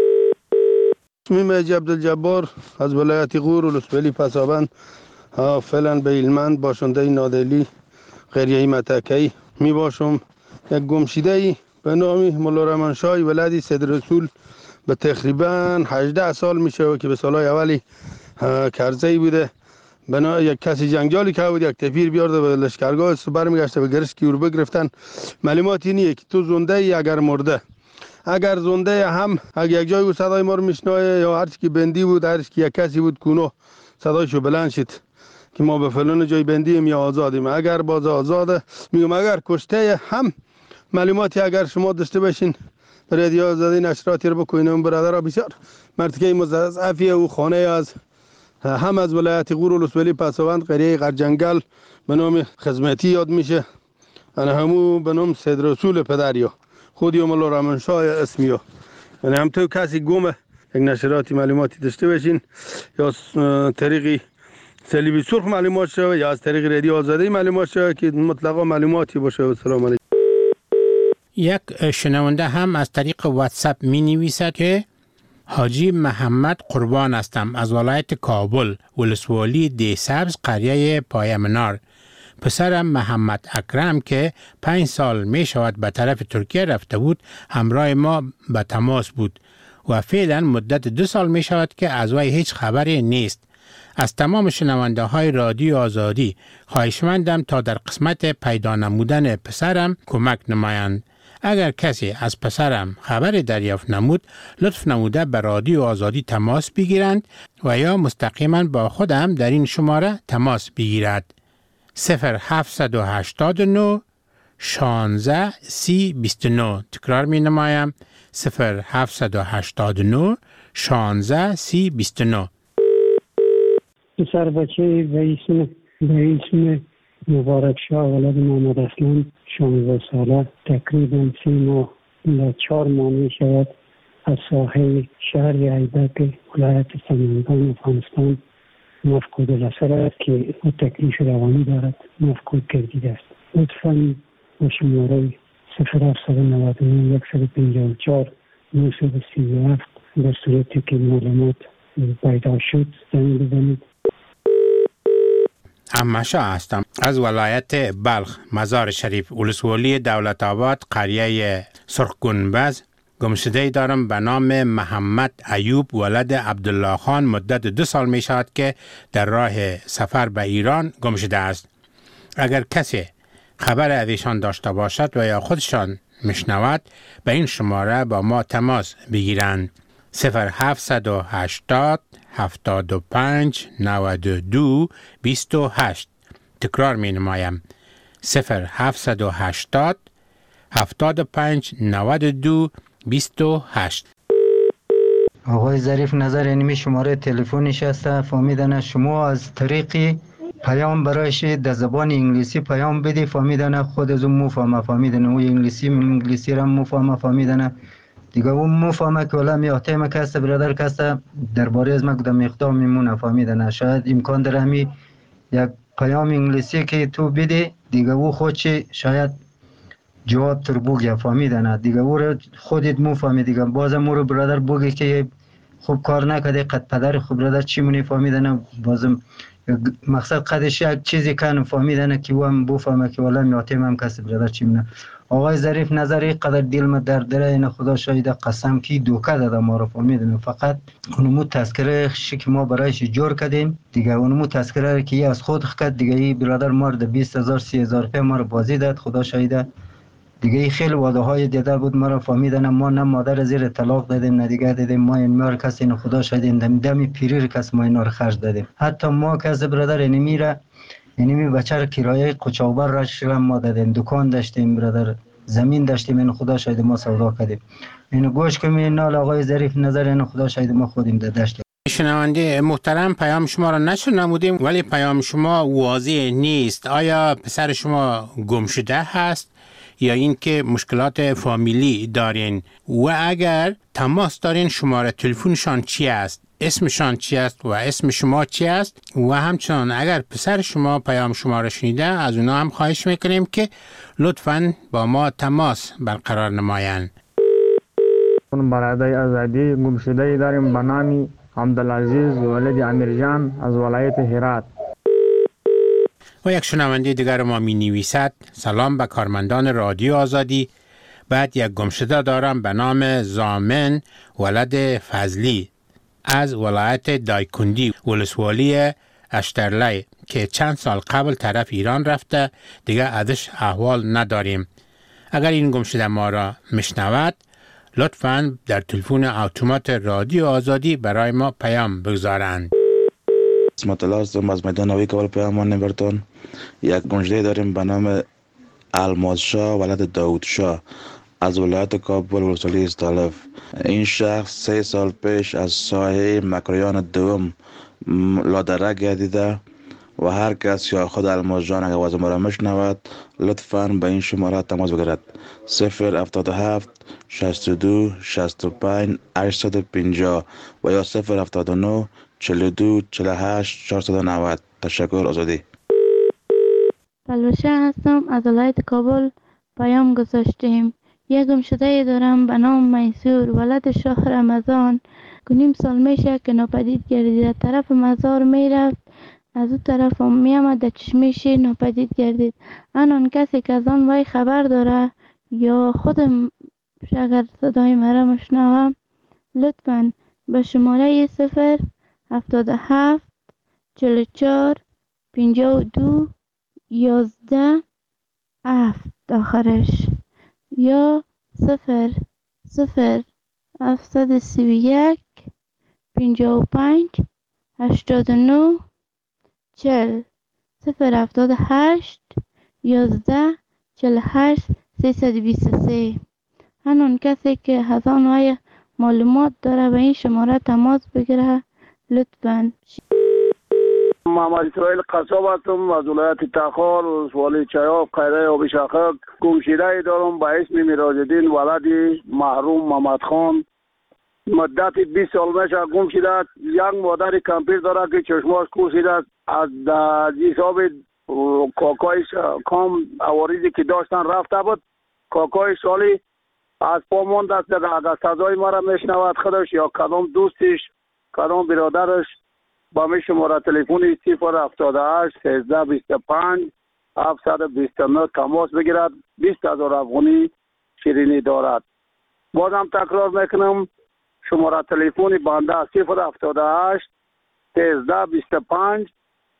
Speaker 23: اسمم عبدالجبار از ولایت غور ولسوالی پسابند، فعلا به هلمند باشنده نادلی قریه متکی می باشم. یک گمشده به نام مولا رحمانشاه ولادی سید رسول به تقریبا 18 سال میشه که به سالهای اولی کرزی بوده. بنا یک کسی جنگجالی که بود یک تفیر بیارده به لشکرگاه برمیگشته به گرش کیور بگرفتن. معلوماتی اینه که تو زنده ای اگر مرده، اگر زنده هم اگر یک جای صدای ما رو میشنوه یا هر چی که بندی بود هر چی که یک کسی بود کونو صدایشو بلند شد که ما به فلان جای بندیم یا آزادیم. اگر باز آزاده میگم اگر کشته هم معلوماتی اگر شما داشته باشین رادیو آزادی نشراتی رو بکنین. برادرها بسیار مرتکه مضاعفی او خانه از هم از ولایت غور ولسوالی پسابند قریه غرجنگل به نام خدمتی یاد میشه. انا همو به نام سید رسول پدریا خودی مولا رحمانشاه اسمیو. یعنی هم تو کسی گمه یک نشراتی معلوماتی داشته باشین یا طریقی صلیبی سرخ معلومات شده یا از طریق رادیو آزادی معلومات شده که مطلقا معلوماتی باشه. و سلام علیکم.
Speaker 9: یک شنونده هم از طریق واتساپ می نویسد که حاجی محمد قربان هستم از ولایت کابل ولسوالی دیسبز قریه پایمنار. پسرم محمد اکرم که 5 سال می شود به طرف ترکیه رفته بود همراه ما به تماس بود و فعلا مدت 2 سال می شود که از وی هیچ خبری نیست. از تمام شنونده های رادیو آزادی خواهشمندم تا در قسمت پیدا نمودن پسرم کمک نمایند. اگر کسی از پسرم خبر دریافت نمود، لطف نموده به رادیو آزادی تماس بگیرند و یا مستقیما با خودم در این شماره تماس بگیرد. 0789 16 30 29. تکرار می نمایم. 0789 16 30 29.
Speaker 2: پسر بچه به اسم مبارک شاه ولد محمد اسلام 16 ساله تقریبا 3 ماه و 4 ماه می شود از ساحل شهر ایبک ولایت سمنگان افغانستان مفقود الاثر است که او تکلیف روانی دارد مفقود گردیده است. لطفاً با شماره 0799 154 937 در صورتی که معلومات پیدا شد زنگ بزنید.
Speaker 9: احمدشاه هستم از ولایت بلخ، مزار شریف، ولسوالی دولت آباد، قریه سرخ گنبز. گمشده دارم به نام محمد ایوب ولد عبدالله خان. مدت 2 سال می شود که در راه سفر به ایران گمشده است. اگر کسی خبر از ایشان داشته باشد و یا خودشان میشنود به این شماره با ما تماس بگیرند. 0780 75 92 28. تکرار می نمایم. 0780 75 92 28.
Speaker 20: آقای ظریف نظر اینمی شماره تلفنش است. فهمیدن شما از طریقی پیام برایش در زبان انگلیسی پیام بدی، فهمیدن خود از اون مفهمه، فهمیدن او انگلیسی را مفهمه، فهمیدن دیگه اون مفهمه که ولی میاته کسته برادر کسته درباره از مقدم اقدام میمونه، فهمیدن شاید امکان داره همی یک پیام انگلیسی که تو بدی دیگه او خودش شاید جواب تر بگه، فهمیدن دیگه او رو خودت مفهمی دیگه بازم او رو برادر بگی که خوب کار نکده قد پدر خوب برادر چی مونی، فهمیدن بازم مقصد قدش یک چیزی کنم، فهمیدن که او هم بفهمه که والا میاتیم هم کسی برادر چی مونه. آقای ظریف نظری قدر دل ما درد داره، این خدا شاید قسم کی دوکه داده ما رو، فهمیدن فقط اونمو تذکره که ما برایش جور کردیم دیگه، اونمو تذکره که از خود کرد دیگه، این برادر ما رو 20000 30000 روپیه ما رو بازی داد، خدا شاید دیگه خیلی وعده های دیده بود ما رو، فهمیدن ما نه مادر زیر طلاق دادیم نه دیگه دادیم، ما این مار کسی نه خدا شاید دمی پیری کس ما اینا رو خرج دادیم، حتی ما کس برادر اینمیره اینمی بچه رو کرایه قچاوبر را شرم ما دادیم، دکان داشتیم برادر، زمین داشتیم، این خدا شاید ما سودا کردیم. اینو گوش کنیم نال آقای ظریف نظر این خدا شاید ما خودیم داشتیم.
Speaker 9: شنونده محترم پیام شما را نشنیدیم ولی پیام شما واضح نیست. آیا پسر شما گم شده هست یا اینکه مشکلات فامیلی دارین؟ و اگر تماس دارین شماره تلفنشان چی است؟ اسمشان چی است و اسم شما چی است؟ و همچنان اگر پسر شما پیام شما را شنیده از اونا هم خواهش میکنیم که لطفاً با ما تماس برقرار نمایند.
Speaker 3: برادر آزادی گمشده داریم به نام عبدالعزیز ولد امیرجان از ولایت هرات.
Speaker 9: و یک شنونده دیگر ما می نویسد: سلام به کارمندان رادیو آزادی. بعد یک گمشده دارم به نام زامن ولد فضلی از ولایت دایکندی ولسوالی اشترلی که چند سال قبل طرف ایران رفته، دیگه ازش احوال نداریم. اگر این گمشده ما را میشنود لطفاً در تلفن اتومات رادیو آزادی برای ما پیام بگذارند.
Speaker 6: اسمت الله هستم از میدان نوی کابل پیامان نبرتون. یک گمشده داریم به نام الماس شاه ولد داود شاه از ولایت کابل ولسوالی استالف. این شخص 3 سال پیش از ساحه مکریان دوم لادره گردیده و هر کس یا خود الماس جان اگر واسه ما را میشنود لطفاً به این شماره تماس بگیرد: 077 62 65 850 و یا 079 42 48 490. تشکر. آزادی.
Speaker 24: بلوشه هستم از ولایت کابل پیام گذاشتیم. یک گمشده دارم به نام میسور ولد شاه رمضان. 2.5 سال میشه که ناپدید گردید. طرف مزار میرفت از اون طرف هم میامد در چشمش ناپدید گردید. آن کسی که از آن وی خبر داره یا خودم اگر صدای مرا مشنوم لطفاً به شماره 077 44 52 11 7 آخرش، یا 0 0 731 55 89 40 078 11 48 323. هنون کسی که از آنهای معلومات داره به این شماره تماس بگیره لطفاً.
Speaker 7: محمد اسرائیل قصاب هستم از ولایت تخار و سوالی چایاب خیره آبی شاخک. گمشیده دارم به اسم میراجدین ولد محروم محمد خان. مدت 20 سال میشه گم شده. یک مادر کمپیر داره که چشماش کورسیده از حساب کاکایش کام عوارضی که داشتن رفته بود. کاکای سالی از پا ماند است. اگر صدای ما را میشنود خودش یا کدام دوستش کدام برادرش با می شماره تلفنی 078 1325 729 تماس بگیرد. 20,000 افغانی شیرینی دارد. بازم تکرار میکنم شماره تلفنی بنده 078 1325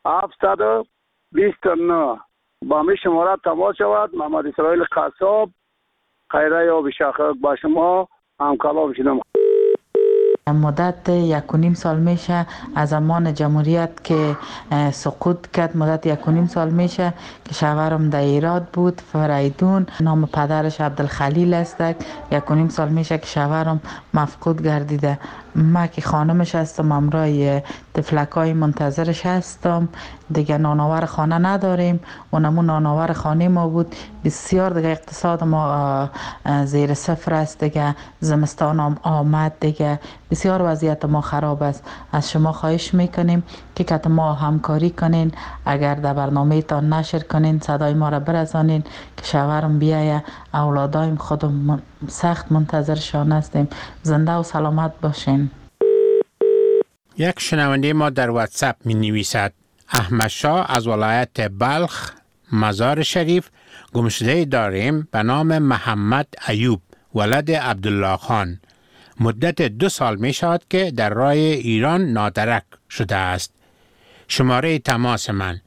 Speaker 7: 729 با می شماره تماس شود. محمد اسرائیل قصاب خیره یا بشاخک با شما هم کلام شدم.
Speaker 8: مدت 1.5 سال میشه از زمان جمهوریت که سقوط کرد. مدت 1.5 سال میشه که شوهرم در ایراد بود، فریدون، نام پدرش عبدالخلیل است. 1.5 سال میشه که شوهرم مفقود گردیده. ما که خانمش هستم، امرای تفلکای منتظرش هستم. دیگه نانآور خانه نداریم. اونمون نانآور خانه ما بود. بسیار دیگه اقتصاد ما زیر صفر است. دیگه زمستان آمد، دیگه بسیار وضعیت ما خراب است. از شما خواهش میکنیم که کت ما همکاری کنین. اگر در برنامه تان نشر کنین، صدای ما را برسانین که شوهرم بیایه. اولادایم خودم سخت منتظرشان هستیم. زنده و سلامت باشین.
Speaker 9: یک شنونده ما در واتساپ می نویسد: احمد شاه از ولایت بلخ مزار شریف گمشده داریم به نام محمد ایوب ولد عبدالله خان. مدت 2 سال می شود که در راه ایران نادرک شده است. شماره تماس من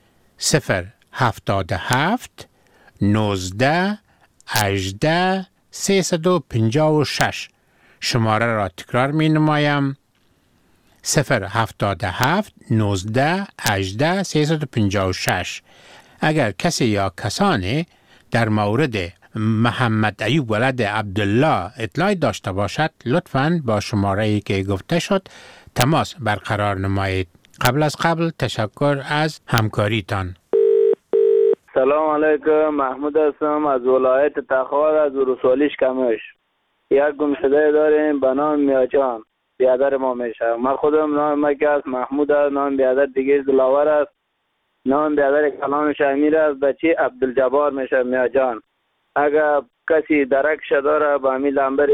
Speaker 9: 077 19 18 356. شماره را تکرار می نمایم: 077 19 18 356. اگر کسی یا کسانی در مورد محمد ایوب ولد عبدالله اطلاعی داشته باشد، لطفاً با شماره‌ای که گفته شد تماس برقرار نمایید. قبل تشکر از همکاریتان.
Speaker 11: سلام علیکم، محمود هستم از ولایت تخار از ورسوالیش کمش. یک گمشده داریم به نام میاجان، بیادر ما میشه. من خودم نام مکه است، محمود است. نام بیادر دیگه دلاور است. نام بیادر کلامش امیر است. بچه عبدالجبار میشه میاجان. اگر کسی درکش داره با می لمبر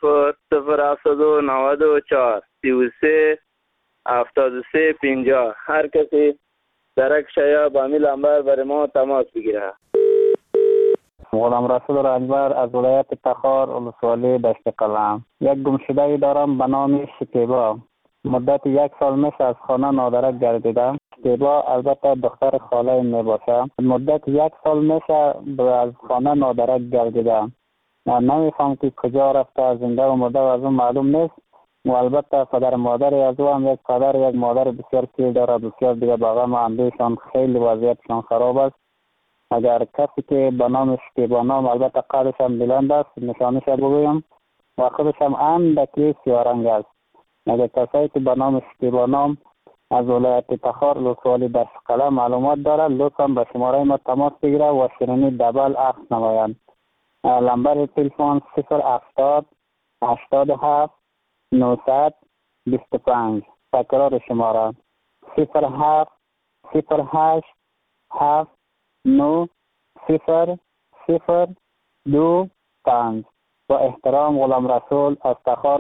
Speaker 11: 00794 33 73 50. هر کسی درکش یا با می لمبر برای ما تماس بگیره.
Speaker 12: غلام رسول رنجبر از ولایت تخار ولسوالی دشت قلم. یک گمشده دارم به نام شکیبا. مدت 1 سال میشه از خانه نادرک گردیدم. شکیبا البته دختر خاله می باشه. مدت 1 سال میشه از خانه نادرک گردیدم. نمیفهم که کجا رفته، زنده و مرده و از اون معلوم نیست. و البته پدر مادر از او هم یک پدر یک مادر بسیار پیر داره. بسیار دیگه بغم اندیشان خیلی وضعیتشان خراب است. اگر کسی که به نام شکیبا نام، البته قدش هم بلند است، نشانش بگویم و خودش هم اندکی سیارنگ است. اگر کسایی که به نام شکیبا نام از ولایت تخار ولسوالی دشت قلم معلومات داره، لطفا به شماره ما تماس بگیره و شیرینی دبل عقد نمایند. لمبر تلفن 070 87 925. تکرار شماره 07 08 7 9 0 0 2 5. با احترام غلام رسول از تخار.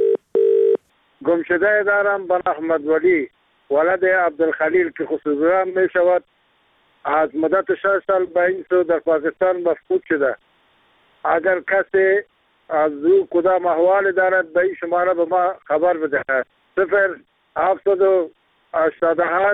Speaker 7: گمشده دارم به احمد ولی ولد عبدالخلیل که خصوصا می شود. از مدت 6 سال به این سو در پاکستان مفقود شده. اگر کسی از او کدام احوال دارد به این شماره به ما خبر بده. 0 788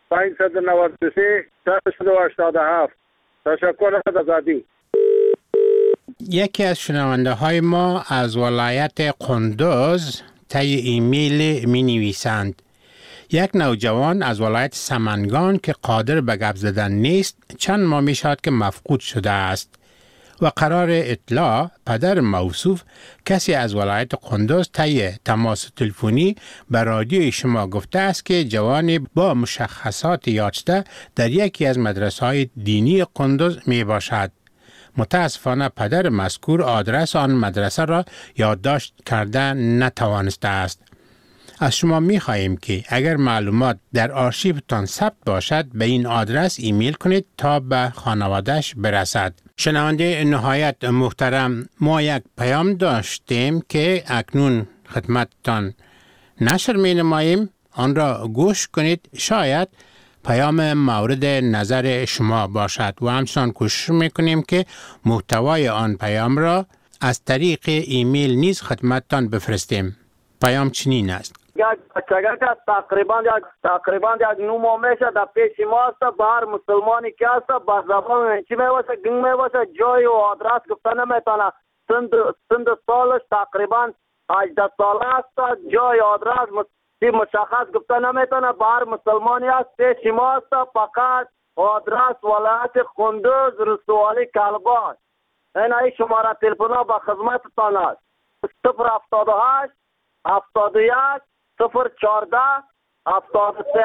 Speaker 7: 593 387. تشکر از آزادی.
Speaker 9: یکی از شنونده های ما از ولایت قندوز طی ایمیل می نویسند: یک نوجوان از ولایت سمنگان که قادر به گپ زدن نیست چند ماه می شود که مفقود شده است و قرار اطلاع پدر موصوف کسی از ولایت قندوز طی تماس تلفنی به رادیوی شما گفته است که جوانی با مشخصات یافته در یکی از مدرسه‌های دینی قندوز می باشد. متاسفانه پدر مذکور آدرس آن مدرسه را یادداشت کرده نتوانسته است. از شما می خواهیم که اگر معلومات در آرشیوتان ثبت باشد به این آدرس ایمیل کنید تا به خانواده‌اش برسد. شنونده نهایت محترم، ما یک پیام داشتیم که اکنون خدمتتان نشر می نماییم. آن را گوش کنید، شاید پیام مورد نظر شما باشد و همچنان کوشش میکنیم که محتوای آن پیام را از طریق ایمیل نیز خدمتتان بفرستیم. پیام چنین است:
Speaker 11: یک بچگه که تقریبا یک 9 ماه میشه در پیش ما است. بر مسلمانی که است با زبان چی میواسه گنگ میواسه جای و آدرس گفته نمیتونه. سند سالش تقریبا 18 ساله است. جای آدرس مشخص گفته نمیتونه. بر مسلمانی است پیش ما است. فقط آدرس ولایت قندوز رسوالی کلبات. این شماره تلفن ها به خدمتتان است: 078 71 014 73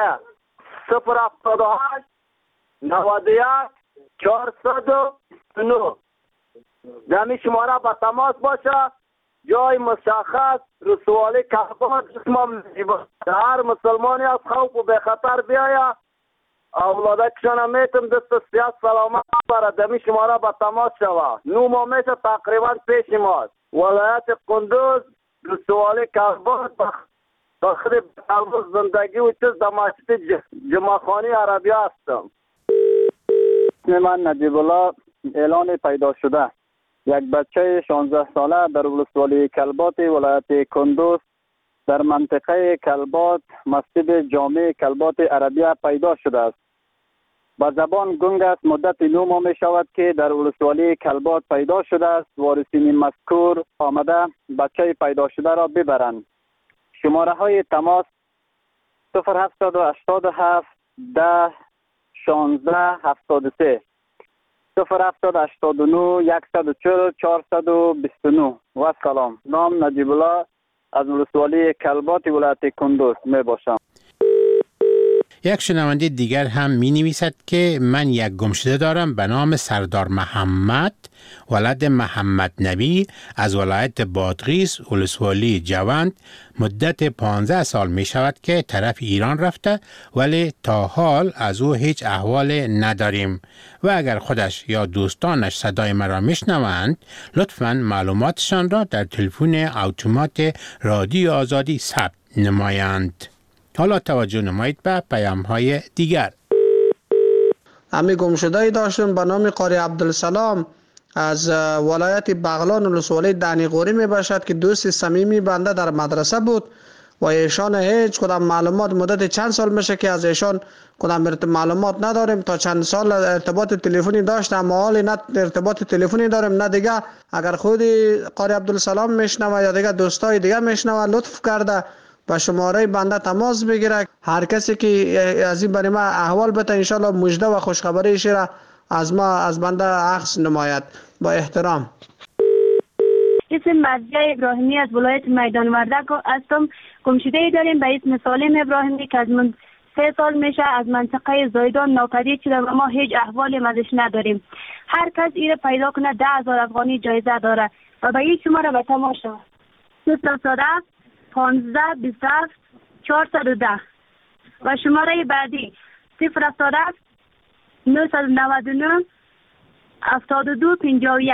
Speaker 11: 078 91 409. دمی شماره به تماس باشه. جای مشخص رسوالی کلبات جسمم هر مسلمانی از خوف و به خطر بیاید اولاده کشانه میتم دست سیاست سلامت برد. دمی شماره به تماس شوه. 9 ماه میشه تقریبا پیش ماست. ولایت قندوز رسوالی کلبات داخل قلب زندگی و چیز در مسجد جمعخانی عربی هستم.
Speaker 12: من نجیب الله. اعلان پیدا شده: یک بچه 16 ساله در ولسوالی کلبات ولایت قندوز در منطقه کلبات مسجد جامع کلبات عربیه پیدا شده است. با زبان گنگ است. مدت 9 ماه می شود که در ولسوالی کلبات پیدا شده است. وارثین مذکور آمده بچه پیدا شده را ببرند. شماره های تماس 0787 10 16 73 0789 140 429. و سلام. نام نجیب الله از ولسوالی کلبات ولایت قندوز می باشم.
Speaker 9: یک شنونده دیگر هم می نویسد که من یک گمشده دارم به نام سردار محمد ولد محمد نبی از ولایت بادغیس ولسوالی جوند. مدت 15 سال می شود که طرف ایران رفته ولی تا حال از او هیچ احوال نداریم و اگر خودش یا دوستانش صدای مرا میشنوند لطفاً معلوماتشان را در تلفن اتومات رادیو آزادی ثبت نمایند. حالا توجه نمایید به پیام های دیگر.
Speaker 5: امی گمشده‌ای داشتم به نام قاری عبدالسلام از ولایت بغلان ولسوالی دنیقوری می باشد که دوست صمیمی بنده در مدرسه بود و ایشان هیچ کدام معلومات مدت چند سال میشه که از ایشان کدام معلومات نداریم. تا چند سال ارتباط تلفنی داشتم اما حالی نه ارتباط تلفنی داریم نه دیگه. اگر خودی قاری عبدالسلام میشنوه یا دیگه دوستای دیگه میشنوه لطف کرده با شماره بنده تماس بگیره. هر کسی که از این برای ما احوال بده انشالله مژده و خوشخبری را از بنده اخذ نماید. با احترام.
Speaker 18: اسم مرضیه ابراهیمی از ولایت میدان وردک هستم. گمشده‌ای داریم به اسم سالم ابراهیمی که از من 3 سال میشه از منطقه زایدان ناپدید شده و ما هیچ احوالی ازش نداریم. هر کس ایره پیدا کنه 10,000 افغانی جایزه داره و به این شماره به تماس شود: 0 15 27 410 و شماره بعدی 0 999 72 51.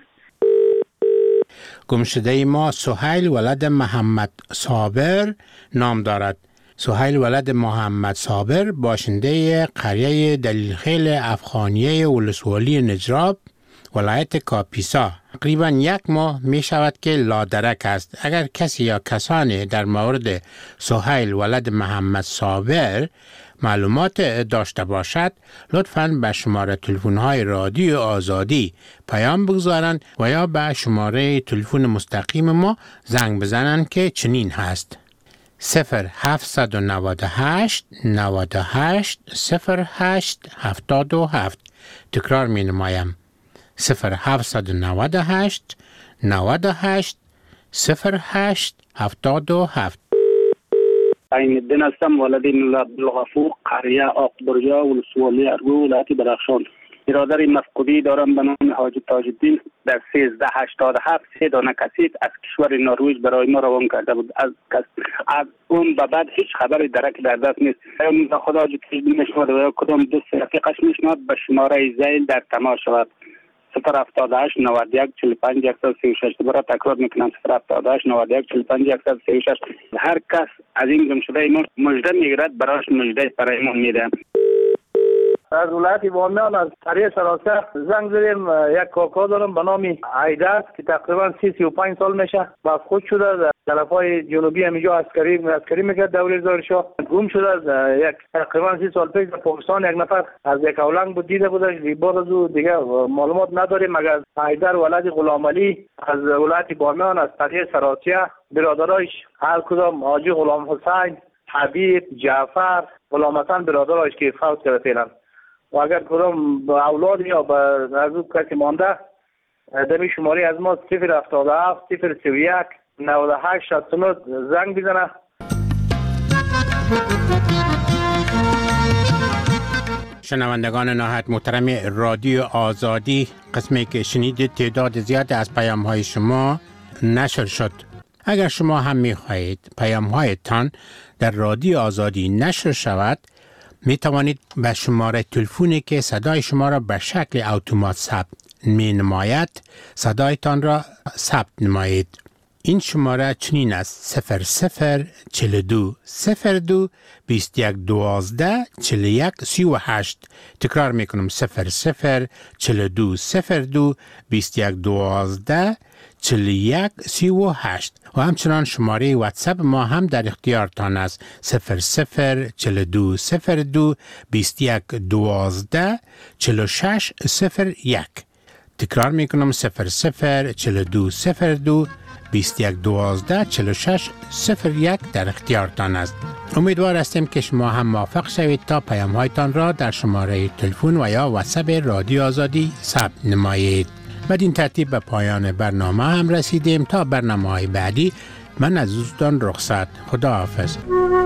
Speaker 9: گمشده ما سهیل ولد محمد صابر نام دارد. سهیل ولد محمد صابر باشنده قریه دلیلخیل افغانیه ولسوالی نجراب ولایت کاپیسا تقریبا 1 ماه می شود که لادرک است. اگر کسی یا کسانی در مورد سهیل ولد محمد صابر معلومات داشته باشد لطفاً به شماره تلفن‌های رادیو آزادی پیام بگذارند و یا به شماره تلفن مستقیم ما زنگ بزنند که چنین هست 0798 98 08 77. تکرار می نمایم 0798 98 08 77.
Speaker 7: عین الدین هستم، ولد عبدالغفور، قریه آقبرجا، ولسوالی ارگو، ولایت بدخشان. برادر مفقودی دارم به نام حاجی تاج الدین در 1387 3 دانه کسیف از کشور نروژ برای ما روان کرده بود. از اون به بعد هیچ خبری درک در دست نیست. خدا حاجی تاج الدین نشود و کدام دوست رفیقش میشناد به شماره زیل در تماس شود 078 91 45 136. دوباره تکرار میکنم 078 91 45 136. هر کس از این گم شده ایمان مژده میگیرد برایش مژده برای ایمان میدم. از ولایت بامیان از قریه سراسر زنگ زدیم. یک کاکا دارم به نام عیدر که تقریبا 35 سال میشه باز خود شده در طرفای جنوبی همینجا عسکری میکرد دوره زارشاه گم شده. یک تقریبا 30 سال پیش در پاکستان یک نفر از یک اولنگ بود دیده بودش. بعد از او دیگه معلومات نداریم مگر عیدر ولد غلام علی از ولایت بامیان از قریه سراسر برادرایش هر کدام حاجی غلام حسین، حبیب، جعفر، غلام حسن برادرایش که فوت کرده فعلا و اگر کدام اولاد یا به نزدیک کسی مانده دمی شماری از ما 077 031 98 69 زنگ بزنه.
Speaker 9: شنوندگان نهایت محترم رادیو آزادی، قسمی که شنیدید تعداد زیاد از پیام‌های شما نشر شد. اگر شما هم می‌خواهید پیام‌هایتان در رادیو آزادی نشر شود می توانید به شماره تلفنی که صدای شما را به شکل اتومات ثبت می نماید صدایتان را ثبت نمایید. این شماره چنین است 0042 02 21 12 41 38. تکرار می کنم 0042 02 21 12 41 38. و همچنان شماره واتساپ ما هم در اختیارتان است 0042 02 21 12 46 01. تکرار می کنم 0042 02 21 12 46 01 در اختیارتان است. امیدوار هستیم که شما هم موفق شوید تا پیام‌هایتان را در شماره تلفن و یا واتساپ رادیو آزادی ثبت نمایید. بدین ترتیب به پایان برنامه هم رسیدیم. تا برنامه‌های بعدی من از دوستان رخصت. خدا حافظ.